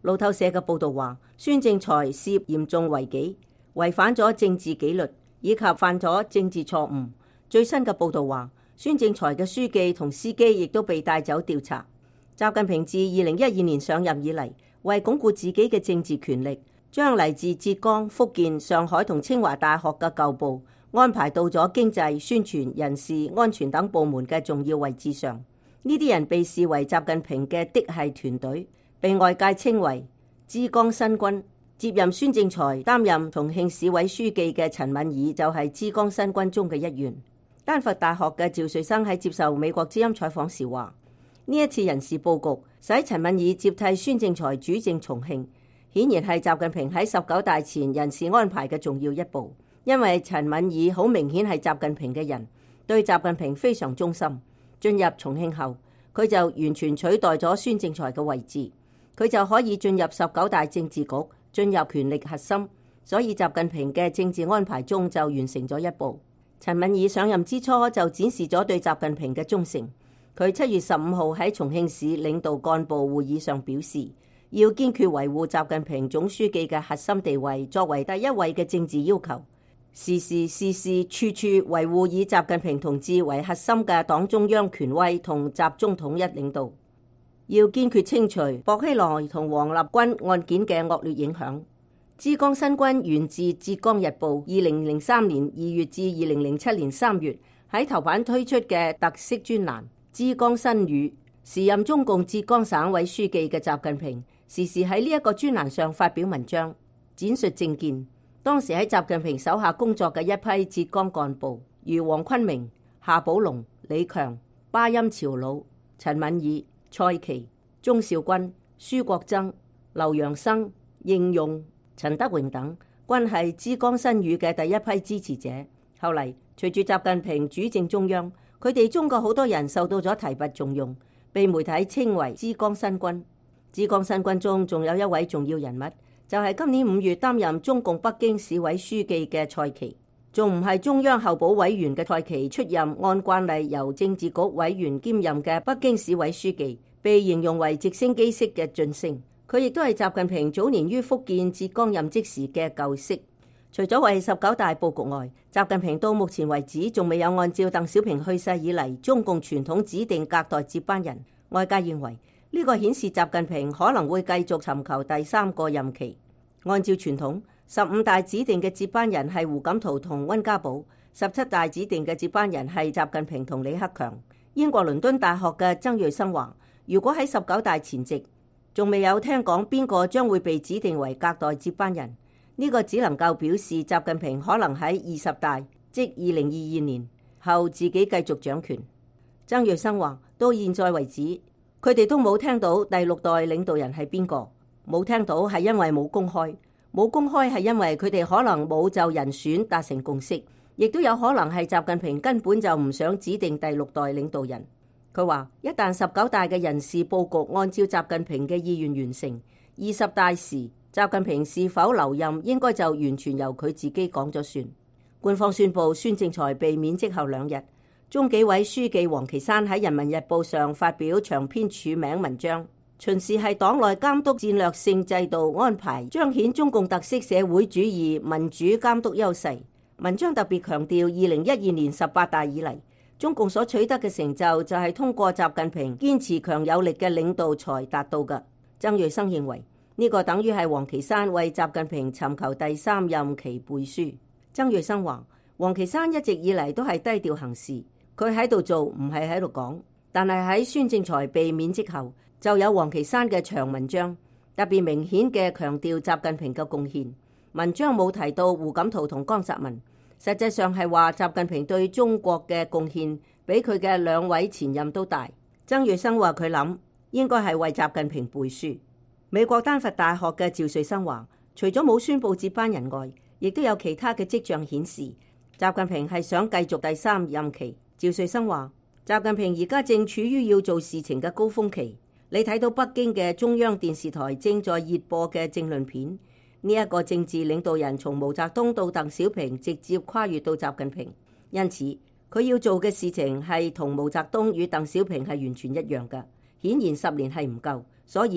路透社嘅報導話，孫政才涉嚴重違紀，違反咗政治紀律，以及犯咗政治錯誤。最新嘅報導話，孫政才嘅書記同司機亦都被帶走調查。習近平自2012年上任以嚟，為鞏固自己嘅政治權力，將嚟自浙江、福建、上海同清華大學嘅舊部安排到咗經濟、宣傳、人事、安全等部門嘅重要位置上。呢啲人被視為習近平嘅嫡系團隊，被外界稱為之江新軍。接任孫政才擔任重慶市委書記嘅陳敏爾就係之江新軍中嘅一員。丹佛大學嘅趙瑞生喺接受美國之音採訪時話，呢一次人事佈局使陳敏爾接替孫政才主政重慶，顯然係習近平喺19大前人事安排嘅重要一步。因為陳敏爾好明顯係習近平嘅人，對習近平非常忠心。進入重慶後，佢就完全取代咗孫政才嘅位置，佢就可以進入19大政治局，進入權力核心。所以習近平嘅政治安排中就完成咗一步。陳敏爾上任之初就展示咗對習近平嘅忠誠。佢7月15號喺重慶市領導幹部會議上表示，要堅決維護習近平總書記嘅核心地位作為第一位嘅政治要求。時時事事處處維護以習近平同志為核心嘅黨中央權威同集中統一領導，要堅決清除薄熙來同王立軍案件嘅惡劣影響。之江新軍源自《浙江日報》2003年2月至2007年3月喺頭版推出嘅特色專欄《之江新語》。時任中共浙江省委書記嘅習近平時時喺呢一個專欄上發表文章，展述政見。當時喺習近平手下工作嘅一批浙江幹部，如黃坤明、夏寶龍、李強、巴音朝魯、陳敏爾、蔡奇、鍾兆軍、舒國珍、劉陽生、應用、陳德榮等，均係之江新語嘅第一批支持者。後嚟隨住習近平主政中央，佢哋中國好多人受到咗提拔重用，被媒體稱為之江新軍。之江新軍中仲有一位重要人物，就係今年5月擔任中共北京市委書記嘅蔡奇。仲唔係中央候補委員嘅蔡奇出任按慣例由政治局委員兼任嘅北京市委書記，被形容為直升機式嘅晉升。佢亦都係習近平早年於福建浙江任職時嘅舊識。除咗為19大佈局外，習近平到目前為止仲未有按照鄧小平去世以嚟中共傳統指定隔代接班人。外界認為呢個顯示習近平可能會繼續尋求第3個任期。按照傳統，15大指定嘅接班人係胡錦濤同溫家寶，17大指定嘅接班人係習近平同李克強。英國倫敦大學嘅曾瑞生話，如果喺19大前夕仲未有聽講邊個將會被指定為隔代接班人，呢個只能夠表示習近平可能喺20大，即2022年後自己繼續掌權。曾瑞生話，到現在為止，佢哋都冇聽到第6代領導人係邊個，冇聽到係因為冇公開，冇公開係因為佢哋可能冇就人選達成共識，亦都有可能係習近平根本就唔想指定第6代領導人。佢話，一旦19大嘅人事佈局按照習近平嘅意願完成，20大時習近平是否留任應該就完全由佢自己講咗算。官方宣布孫政才被免職後2日，中紀委書記王岐山喺《人民日報》上發表長篇署名文章，巡視係黨內監督戰略性制度安排，彰顯中共特色社會主義民主監督優勢。文章特別強調2012年18大以嚟，中共所取得嘅成就就係通過習近平堅持強有力嘅領導才達到嘅。曾瑞生認為呢個等於係王岐山為習近平尋求第3任期背書。曾瑞生話，王岐山一直以嚟都係低調行事，佢喺度做唔係喺度講，但係喺孫政才被免職後，就有王岐山嘅長文章，特別明顯嘅強調習近平嘅貢獻。文章冇提到胡錦濤同江澤民，實際上係話習近平對中國嘅貢獻比佢嘅2位前任都大。曾瑞生話佢諗應該係為習近平背書。美國丹佛大學嘅趙瑞生話，除咗冇宣佈接班人外，亦都有其他嘅跡象顯示習近平係想繼續第3任期。趙瑞生話，習近平而家正處於要做事情嘅高峰期。你睇到北京嘅中央電視台正在熱播嘅政論片，呢一個政治領導人從毛澤東到鄧小平直接跨越到習近平，因此佢要做嘅事情係同毛澤東與鄧小平係完全一樣嘅。顯然10年係唔夠，所以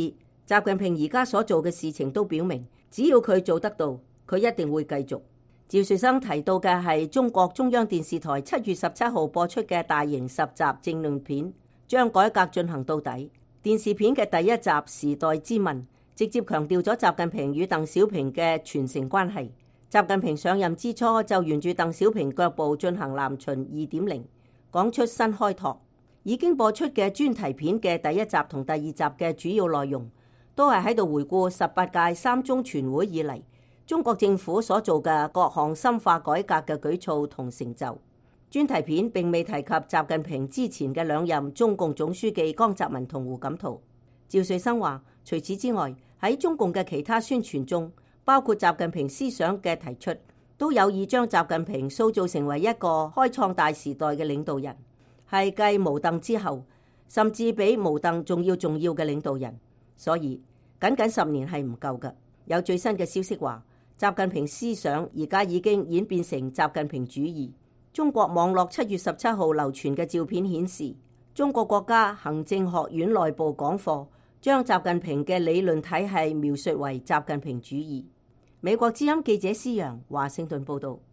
習近平而家所做嘅事情都表明，只要佢做得到，佢一定會繼續。趙瑞生提到嘅係中國中央電視台7月17號播出嘅大型10集政論片，將改革進行到底。電視片嘅第一集《時代之問》直接強調咗習近平與鄧小平嘅傳承關係。習近平上任之初就沿住鄧小平腳步進行南巡2.0，講出新開拓。已經播出嘅專題片嘅第一集同第二集嘅主要內容，都係喺度回顧18屆三中全會以嚟中國政府所做嘅各項深化改革嘅舉措同成就。專題片並未提及習近平之前嘅兩任中共總書記江澤民同胡錦濤。趙瑞生話，除此之外，喺中共嘅其他宣傳中，包括習近平思想嘅提出，都有意將習近平塑造成為一個開創大時代嘅領導人，係繼毛鄧之後，甚至比毛鄧仲要重要嘅領導人。所以僅10年係唔夠嘅。有最新嘅消息話，習近平思想而家已經演變成習近平主義。中國網絡7月17號流傳嘅照片顯示，中國國家行政學院內部講課將習近平嘅理論體系描述為習近平主義。美國之音記者施洋華盛頓報道。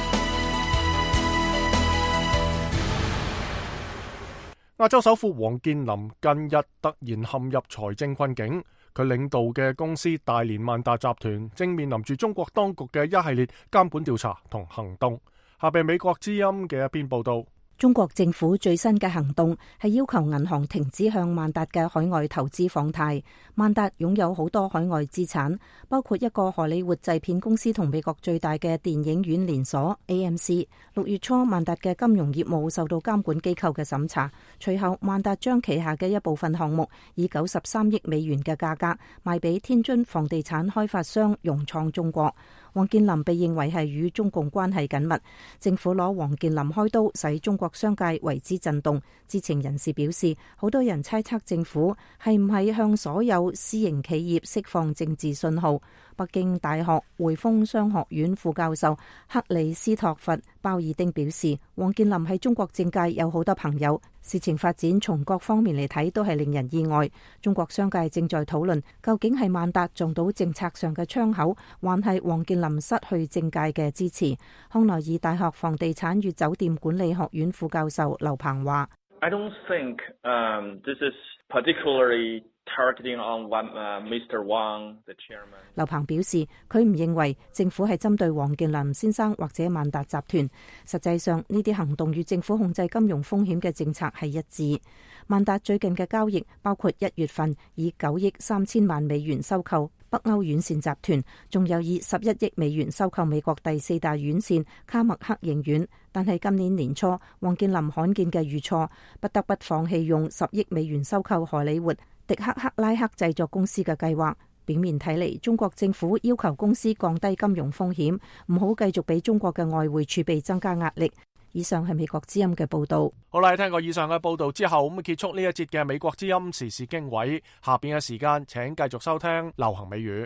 亞洲首富王健林近日突然陷入財政困境，佢領導嘅公司大連萬達集團正面臨住中國當局嘅一系列監管調查同行動。下邊美國之音嘅一篇報道。 中國政府最新嘅行動係要求銀行停止向萬達嘅海外投資放貸。萬達擁有好多海外資產，包括一個荷里活製片公司同美國最大嘅電影院連鎖 AMC。6月初，萬達嘅金融業務受到監管機構嘅審查，隨後萬達將旗下嘅一部分項目以93億美元嘅價格賣俾天津房地產開發商融創中國。王健林被認為係與中共關係緊密，政府攞王健林開刀，使中國商界為之震動。知情人士表示，好多人猜測政府係唔係向所有私營企業釋放政治信號。北京大學匯豐商學院副教授克里斯托弗鮑爾丁表示，王健林喺中國政界有好多朋友。事情發展從各方面嚟睇都係令人意外。中國商界正在討論究竟係萬達撞到政策上嘅窗口，還係王健林失去政界嘅支持。康奈爾大學房地產與酒店管理學院副教授劉鵬話 ：I don't think this is particularly targeting on Mr. Wang, the chairman. 劉鵬表示，佢唔認為政府係針對王健林先生或者萬達集團。實際上，呢啲行動與政府控制金融風險嘅政策係一致。萬達最近嘅交易包括1月份以9億3千萬美元收購北歐院線集團，仲有以11億美元收購美國第4大院線卡麥克影院。但係今年年初，王健林罕見嘅遇錯，不得不放棄用10億美元收購荷里活迪克克拉克製作公司嘅計劃。表面睇嚟，中國政府要求公司降低金融風險，唔好繼續俾中國嘅外匯儲備增加壓力。以上係美國之音嘅報道。 好啦，聽過以上嘅報道之後，咁結束呢一節嘅美國之音時事經緯。下邊嘅時間，請繼續收聽流行美語。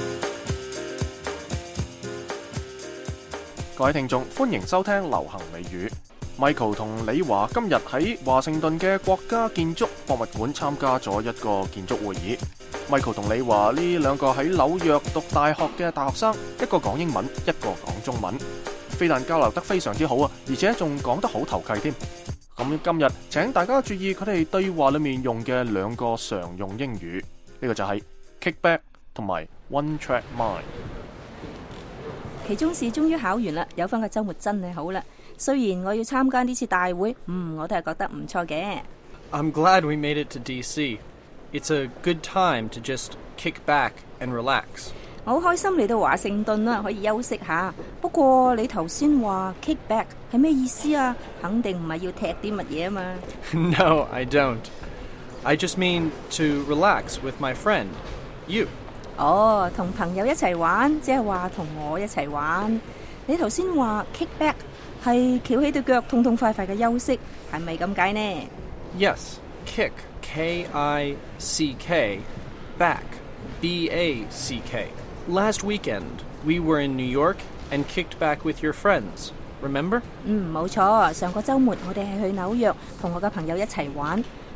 各位聽眾，歡迎收聽流行美語。Michael 同李華今日喺華盛頓嘅國家建築博物館參加咗一個建築會議。Michael 同李華呢兩個喺紐約讀大學嘅大學生，一個講英文，一個講中文，非但交流得非常之好啊，而且仲講得好投契添。咁今日請大家注意佢哋對話裏面用嘅兩個常用英語，呢個就係 kickback 同埋 one track mind。 期中試終於考完啦，有翻個周末真係好啦。雖然我要參加呢次大會，我都係覺得唔錯嘅。 I'm glad we made it to DC. It's a good time to just kick back and relax. 我好開心嚟到華盛頓啦，可以休息下。不過你頭先話 kick back 係咩意思啊？肯定唔係要踢啲乜嘢啊嘛。 No, I don't. I just mean to relax with my friend, you. 哦，同朋友一齊玩，即係話同我一齊玩。你頭先話 kick back 係翹起對腳痛痛快快嘅休息，係咪咁解呢？ Yes, kick, K-I-C-K, back, B-A-C-K. Last weekend, we were in New York and kicked back with your friends. Remember? 冇錯，上個週末我哋係去紐約同我嘅朋友一齊玩。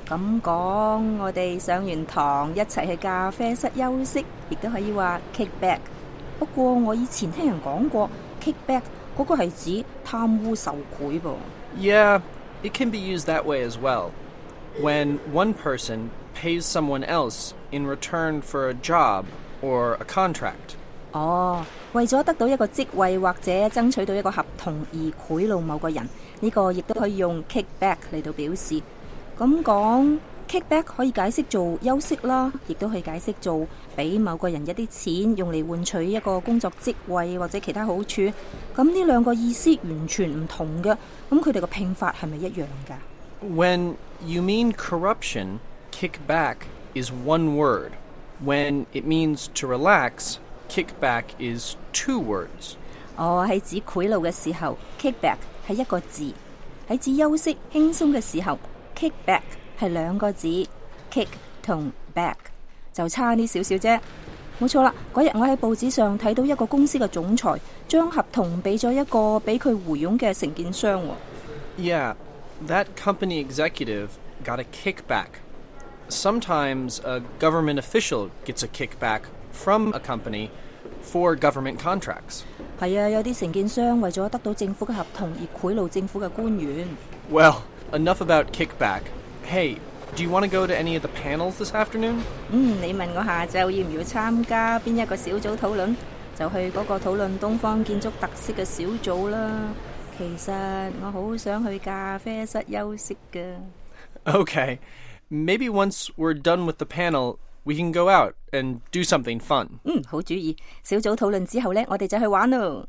咁講，我哋上完堂一齊去咖啡室休息，亦都可以話 kick back。不過我以前聽人講過 kick back 嗰個係指貪污受賄噃。 Yeah, it can be used that way as well. When one person pays someone else in return for a job or a contract. 為咗得到一個職位或者爭取到一個合同而賄賂某個人，呢個亦都可以用 kick back 嚟到表示。咁講 kick back 可以解釋做休息啦，亦都可以解釋做俾某個人一啲錢用嚟換取一個工作職位或者其他好處。咁呢兩個意思完全唔同嘅，咁佢哋個拼法係咪一樣㗎 ？When you mean corruption, kick back is one word. When it means to relax, kick back is two words. 喺指賄賂嘅時候 kick back 係一個字，喺指休息輕鬆嘅時候kick back 係兩個字 ，kick 同 back 就差啲少少啫。冇錯啦，嗰日我喺報紙上睇到一個公司嘅總裁將合同俾咗一個俾佢回佣嘅承建商。 Yeah, that company executive got a kickback. Sometimes a government official gets a kickback from a company for government contracts. 係啊，有啲承建商為咗得到政府嘅合同而賄賂政府嘅官員。 Well, enough about kickback. Hey, do you want to go to any of the panels this afternoon? 你問我下晝要唔要參加邊一個小組討論，就去嗰個討論東方建築特色嘅小組啦。其實我好想去咖啡室休息㗎。 Okay, maybe once we're done with the panel, we can go out and do something fun. 好主意。小組討論之後呢，我哋就去玩咯。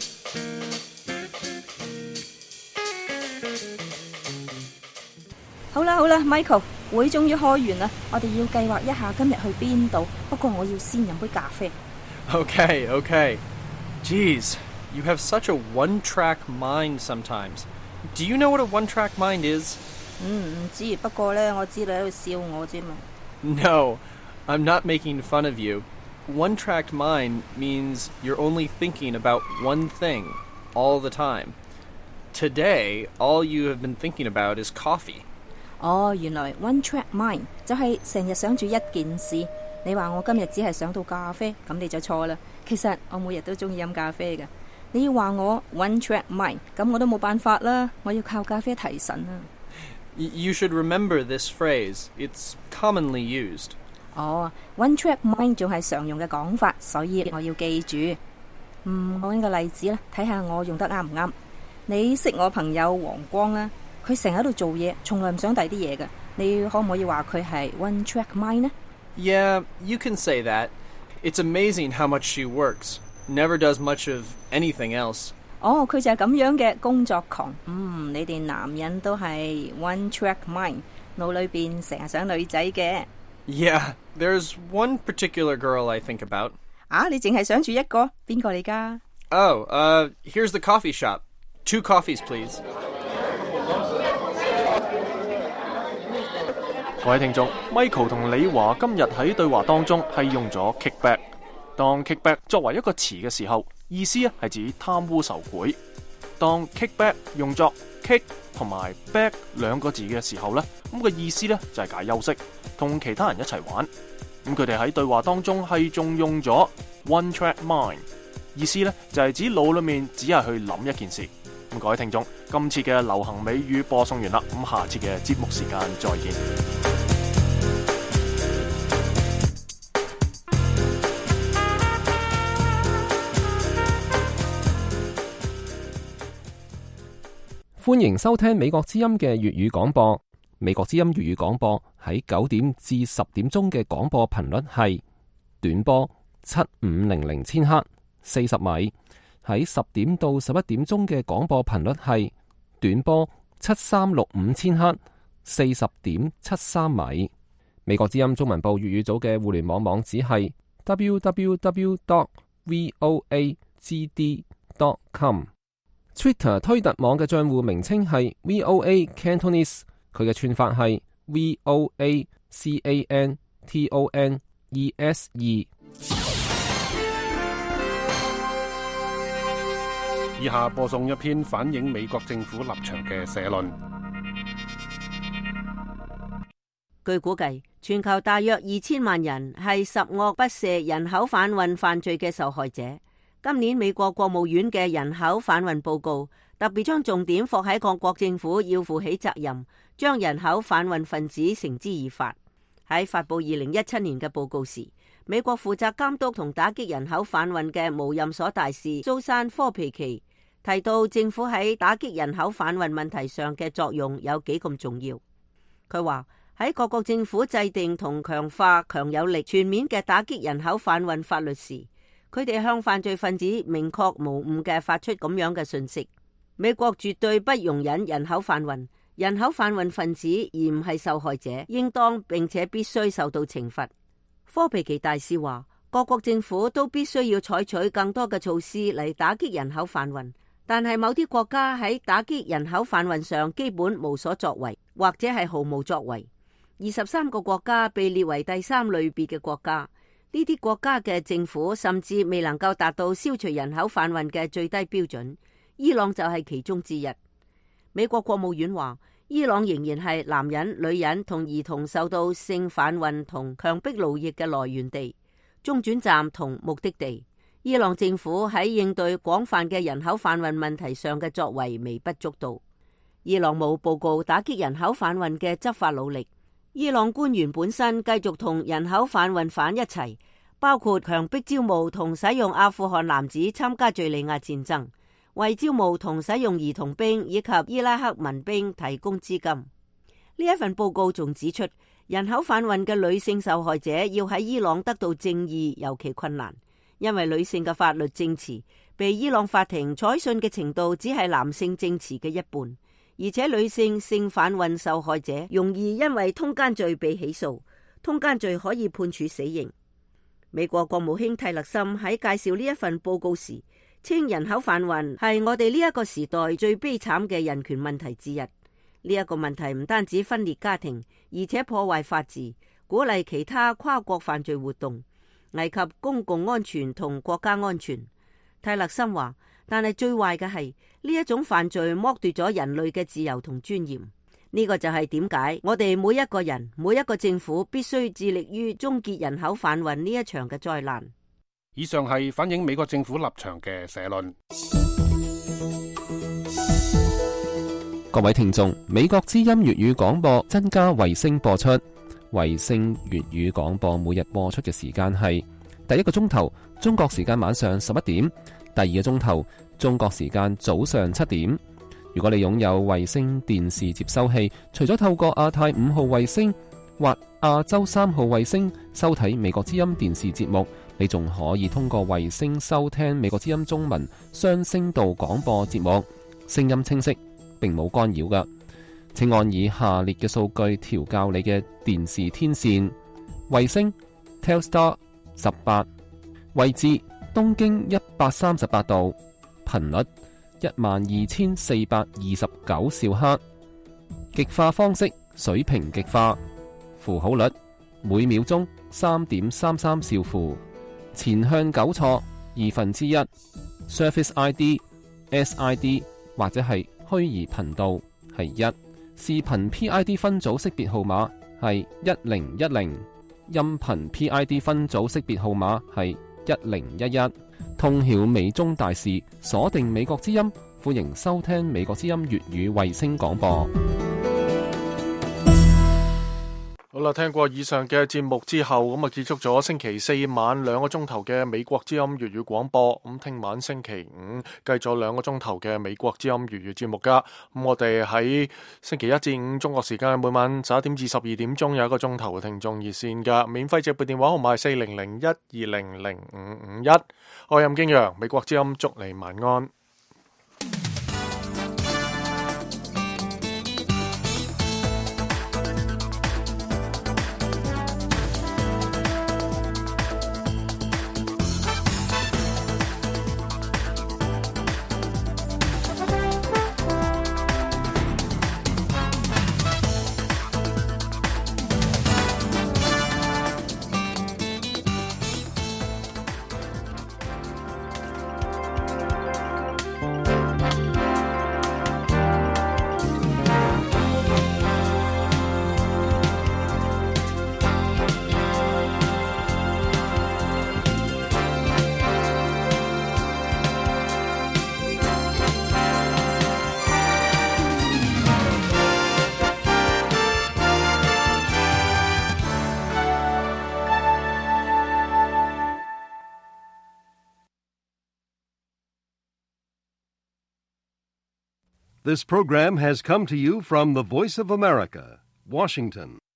好啦，Michael， 會終於開完啦，我哋要計劃一下今日去邊度。不過我要先飲杯咖啡。 Okay. Geez, you have such a one-track mind sometimes. Do you know what a one-track mind is? 唔知，不過呢，我知你喺度笑我啫嘛。 No, I'm not making fun of you. One-track mind means you're only thinking about one thing all the time. Today, all you have been thinking about is coffee. 原來 one-track mind 就係成日想住一件事。你話我今日只係想到咖啡，咁你就錯啦。其實我每日都中意飲咖啡嘅。你要話我 one-track mind， 咁我都冇辦法啦，我要靠咖啡提神啊。 You should remember this phrase. It's commonly used. one-track mind 仲係常用嘅講法，所以我要記住。我揾個例子啦，睇下我用得啱唔啱。你識我朋友黃光啦，佢成日喺度做嘢，從來唔想第啲嘢嘅。你可唔可以話佢係 one-track mind 呢？ Yeah, you can say that. It's amazing how much she works. Never does much of anything else. 佢就係咁樣嘅工作狂。你哋男人都係 one-track mind， 腦裏邊成日想女仔嘅。 Yeah, there's one particular girl I think about. 你淨係想住一個？邊個嚟㗎？ Here's the coffee shop. 2 coffees, please. 各位聽眾 ，Michael 同李華今日喺對話當中係用咗 kickback。當 kickback 作為一個詞嘅時候，意思係指貪污受賄。當 kickback 用作 kick 同埋 back 兩個字嘅時候呢，咁個意思呢就係解休息，同其他人一齊玩。咁佢哋喺對話當中係仲用咗 one track mind， 意思呢就係指腦裏面只係去諗一件事。咁各位聽眾，今次嘅流行美語播送完啦，咁下次嘅節目時間再見。 歡迎收聽美國之音嘅粵語廣播。美國之音粵語廣播喺9點至10點鐘嘅廣播頻率係短波7500千赫40米，喺10點到11點鐘嘅廣播頻率係短波7365千赫40.73米。美國之音中文部粵語組嘅互聯網網址係 www.voagd.com。Twitter 推特網嘅賬戶名稱係 VOA Cantonese， 佢嘅串法係 VOACANTONESE。 以下播送一篇反映美國政府立場嘅社論。 據估計，全球大約2000萬人係十惡不赦人口販運犯罪嘅受害者。今年美國國務院嘅人口販運報告特別將重點放喺各國政府要負起責任，將人口販運分子繩之以法。喺發布2017年嘅報告時，美國負責監督同打擊人口販運嘅無任所大使蘇珊科皮奇提到，政府喺打擊人口販運問題上嘅作用有幾咁重要。佢話喺各國政府制定同強化強有力全面嘅打擊人口販運法律時，佢哋向犯罪分子明確無誤嘅發出咁樣嘅訊息：美國絕對不容忍人口販運，人口販運分子而唔係受害者，應當並且必須受到懲罰。科皮奇大使話，各國政府都必須要採取更多嘅措施嚟打擊人口販運，但係某啲國家喺打擊人口販運上基本無所作為，或者係毫無作為。23個國家被列為第3類別嘅國家，呢啲國家嘅政府甚至未能夠達到消除人口販運嘅最低標準。伊朗就係其中之一。美國國務院話，伊朗仍然係男人、女人同兒童受到性販運同強迫勞役嘅來源地、中轉站同目的地。伊朗政府喺應對廣泛嘅人口販運問題上嘅作為微不足道。伊朗冇報告打擊人口販運嘅執法努力。伊朗官員本身繼續同人口販運犯一齊，包括強迫招募同使用阿富汗男子參加敘利亞戰爭，為招募同使用兒童兵以及伊拉克民兵提供資金。呢一份報告仲指出，人口販運嘅女性受害者要喺伊朗得到正義尤其困難，因為女性嘅法律證詞被伊朗法庭採信嘅程度只係男性證詞嘅一半。而且女性性販運受害者容易因為通姦罪被起訴，通姦罪可以判處死刑。美國國務卿蒂勒森喺介紹呢一份報告時，稱人口販運係我哋呢一個時代最悲慘嘅人權問題之一。呢一個問題唔單止分裂家庭，而且破壞法治，鼓勵其他跨國犯罪活動，危及公共安全同國家安全。蒂勒森話，但係最壞嘅係呢一種犯罪剝奪咗人類嘅自由同尊嚴。呢個就係點解我哋每一個人、每一個政府必須致力於終結人口販運呢一場嘅災難。 以上係反映美國政府立場嘅社論。 各位聽眾，美國之音粵語廣播增加衛星播出。衛星粵語廣播每日播出嘅時間係第一個鐘頭中國時間晚上11點，第二個鐘頭中國時間早上7點。如果你擁有衛星電視接收器，除咗透過亞太5號衛星或亞洲3號衛星收睇美國之音電視節目，你仲可以通過衛星收聽美國之音中文雙聲道廣播節目，聲音清晰，並冇干擾㗎。請按以下列嘅數據調校你嘅電視天線：衛星 Telstar 18，位置東經138度，頻率12429兆赫，極化方式水平極化，符號率每秒鐘3.33兆符，前向糾錯1/2， Surface ID SID 或者係虛擬頻道係1，視頻 PID 分組識別號碼係1010，音頻 PID 分組識別號碼係1011。通曉美中大事，鎖定美國之音，歡迎收聽美國之音粵語衛星廣播。 好啦，聽過以上嘅節目之後，咁啊結束咗星期四晚2個鐘頭嘅美國之音粵語廣播。咁聽晚星期五繼續2個鐘頭嘅美國之音粵語節目噶。咁我哋喺星期一至五中國時間每晚11點至12點鐘有1個鐘頭嘅聽眾熱線噶，免費直撥電話號碼係40012005551。我係任敬陽，美國之音祝你晚安。 This program has come to you from the Voice of America, Washington.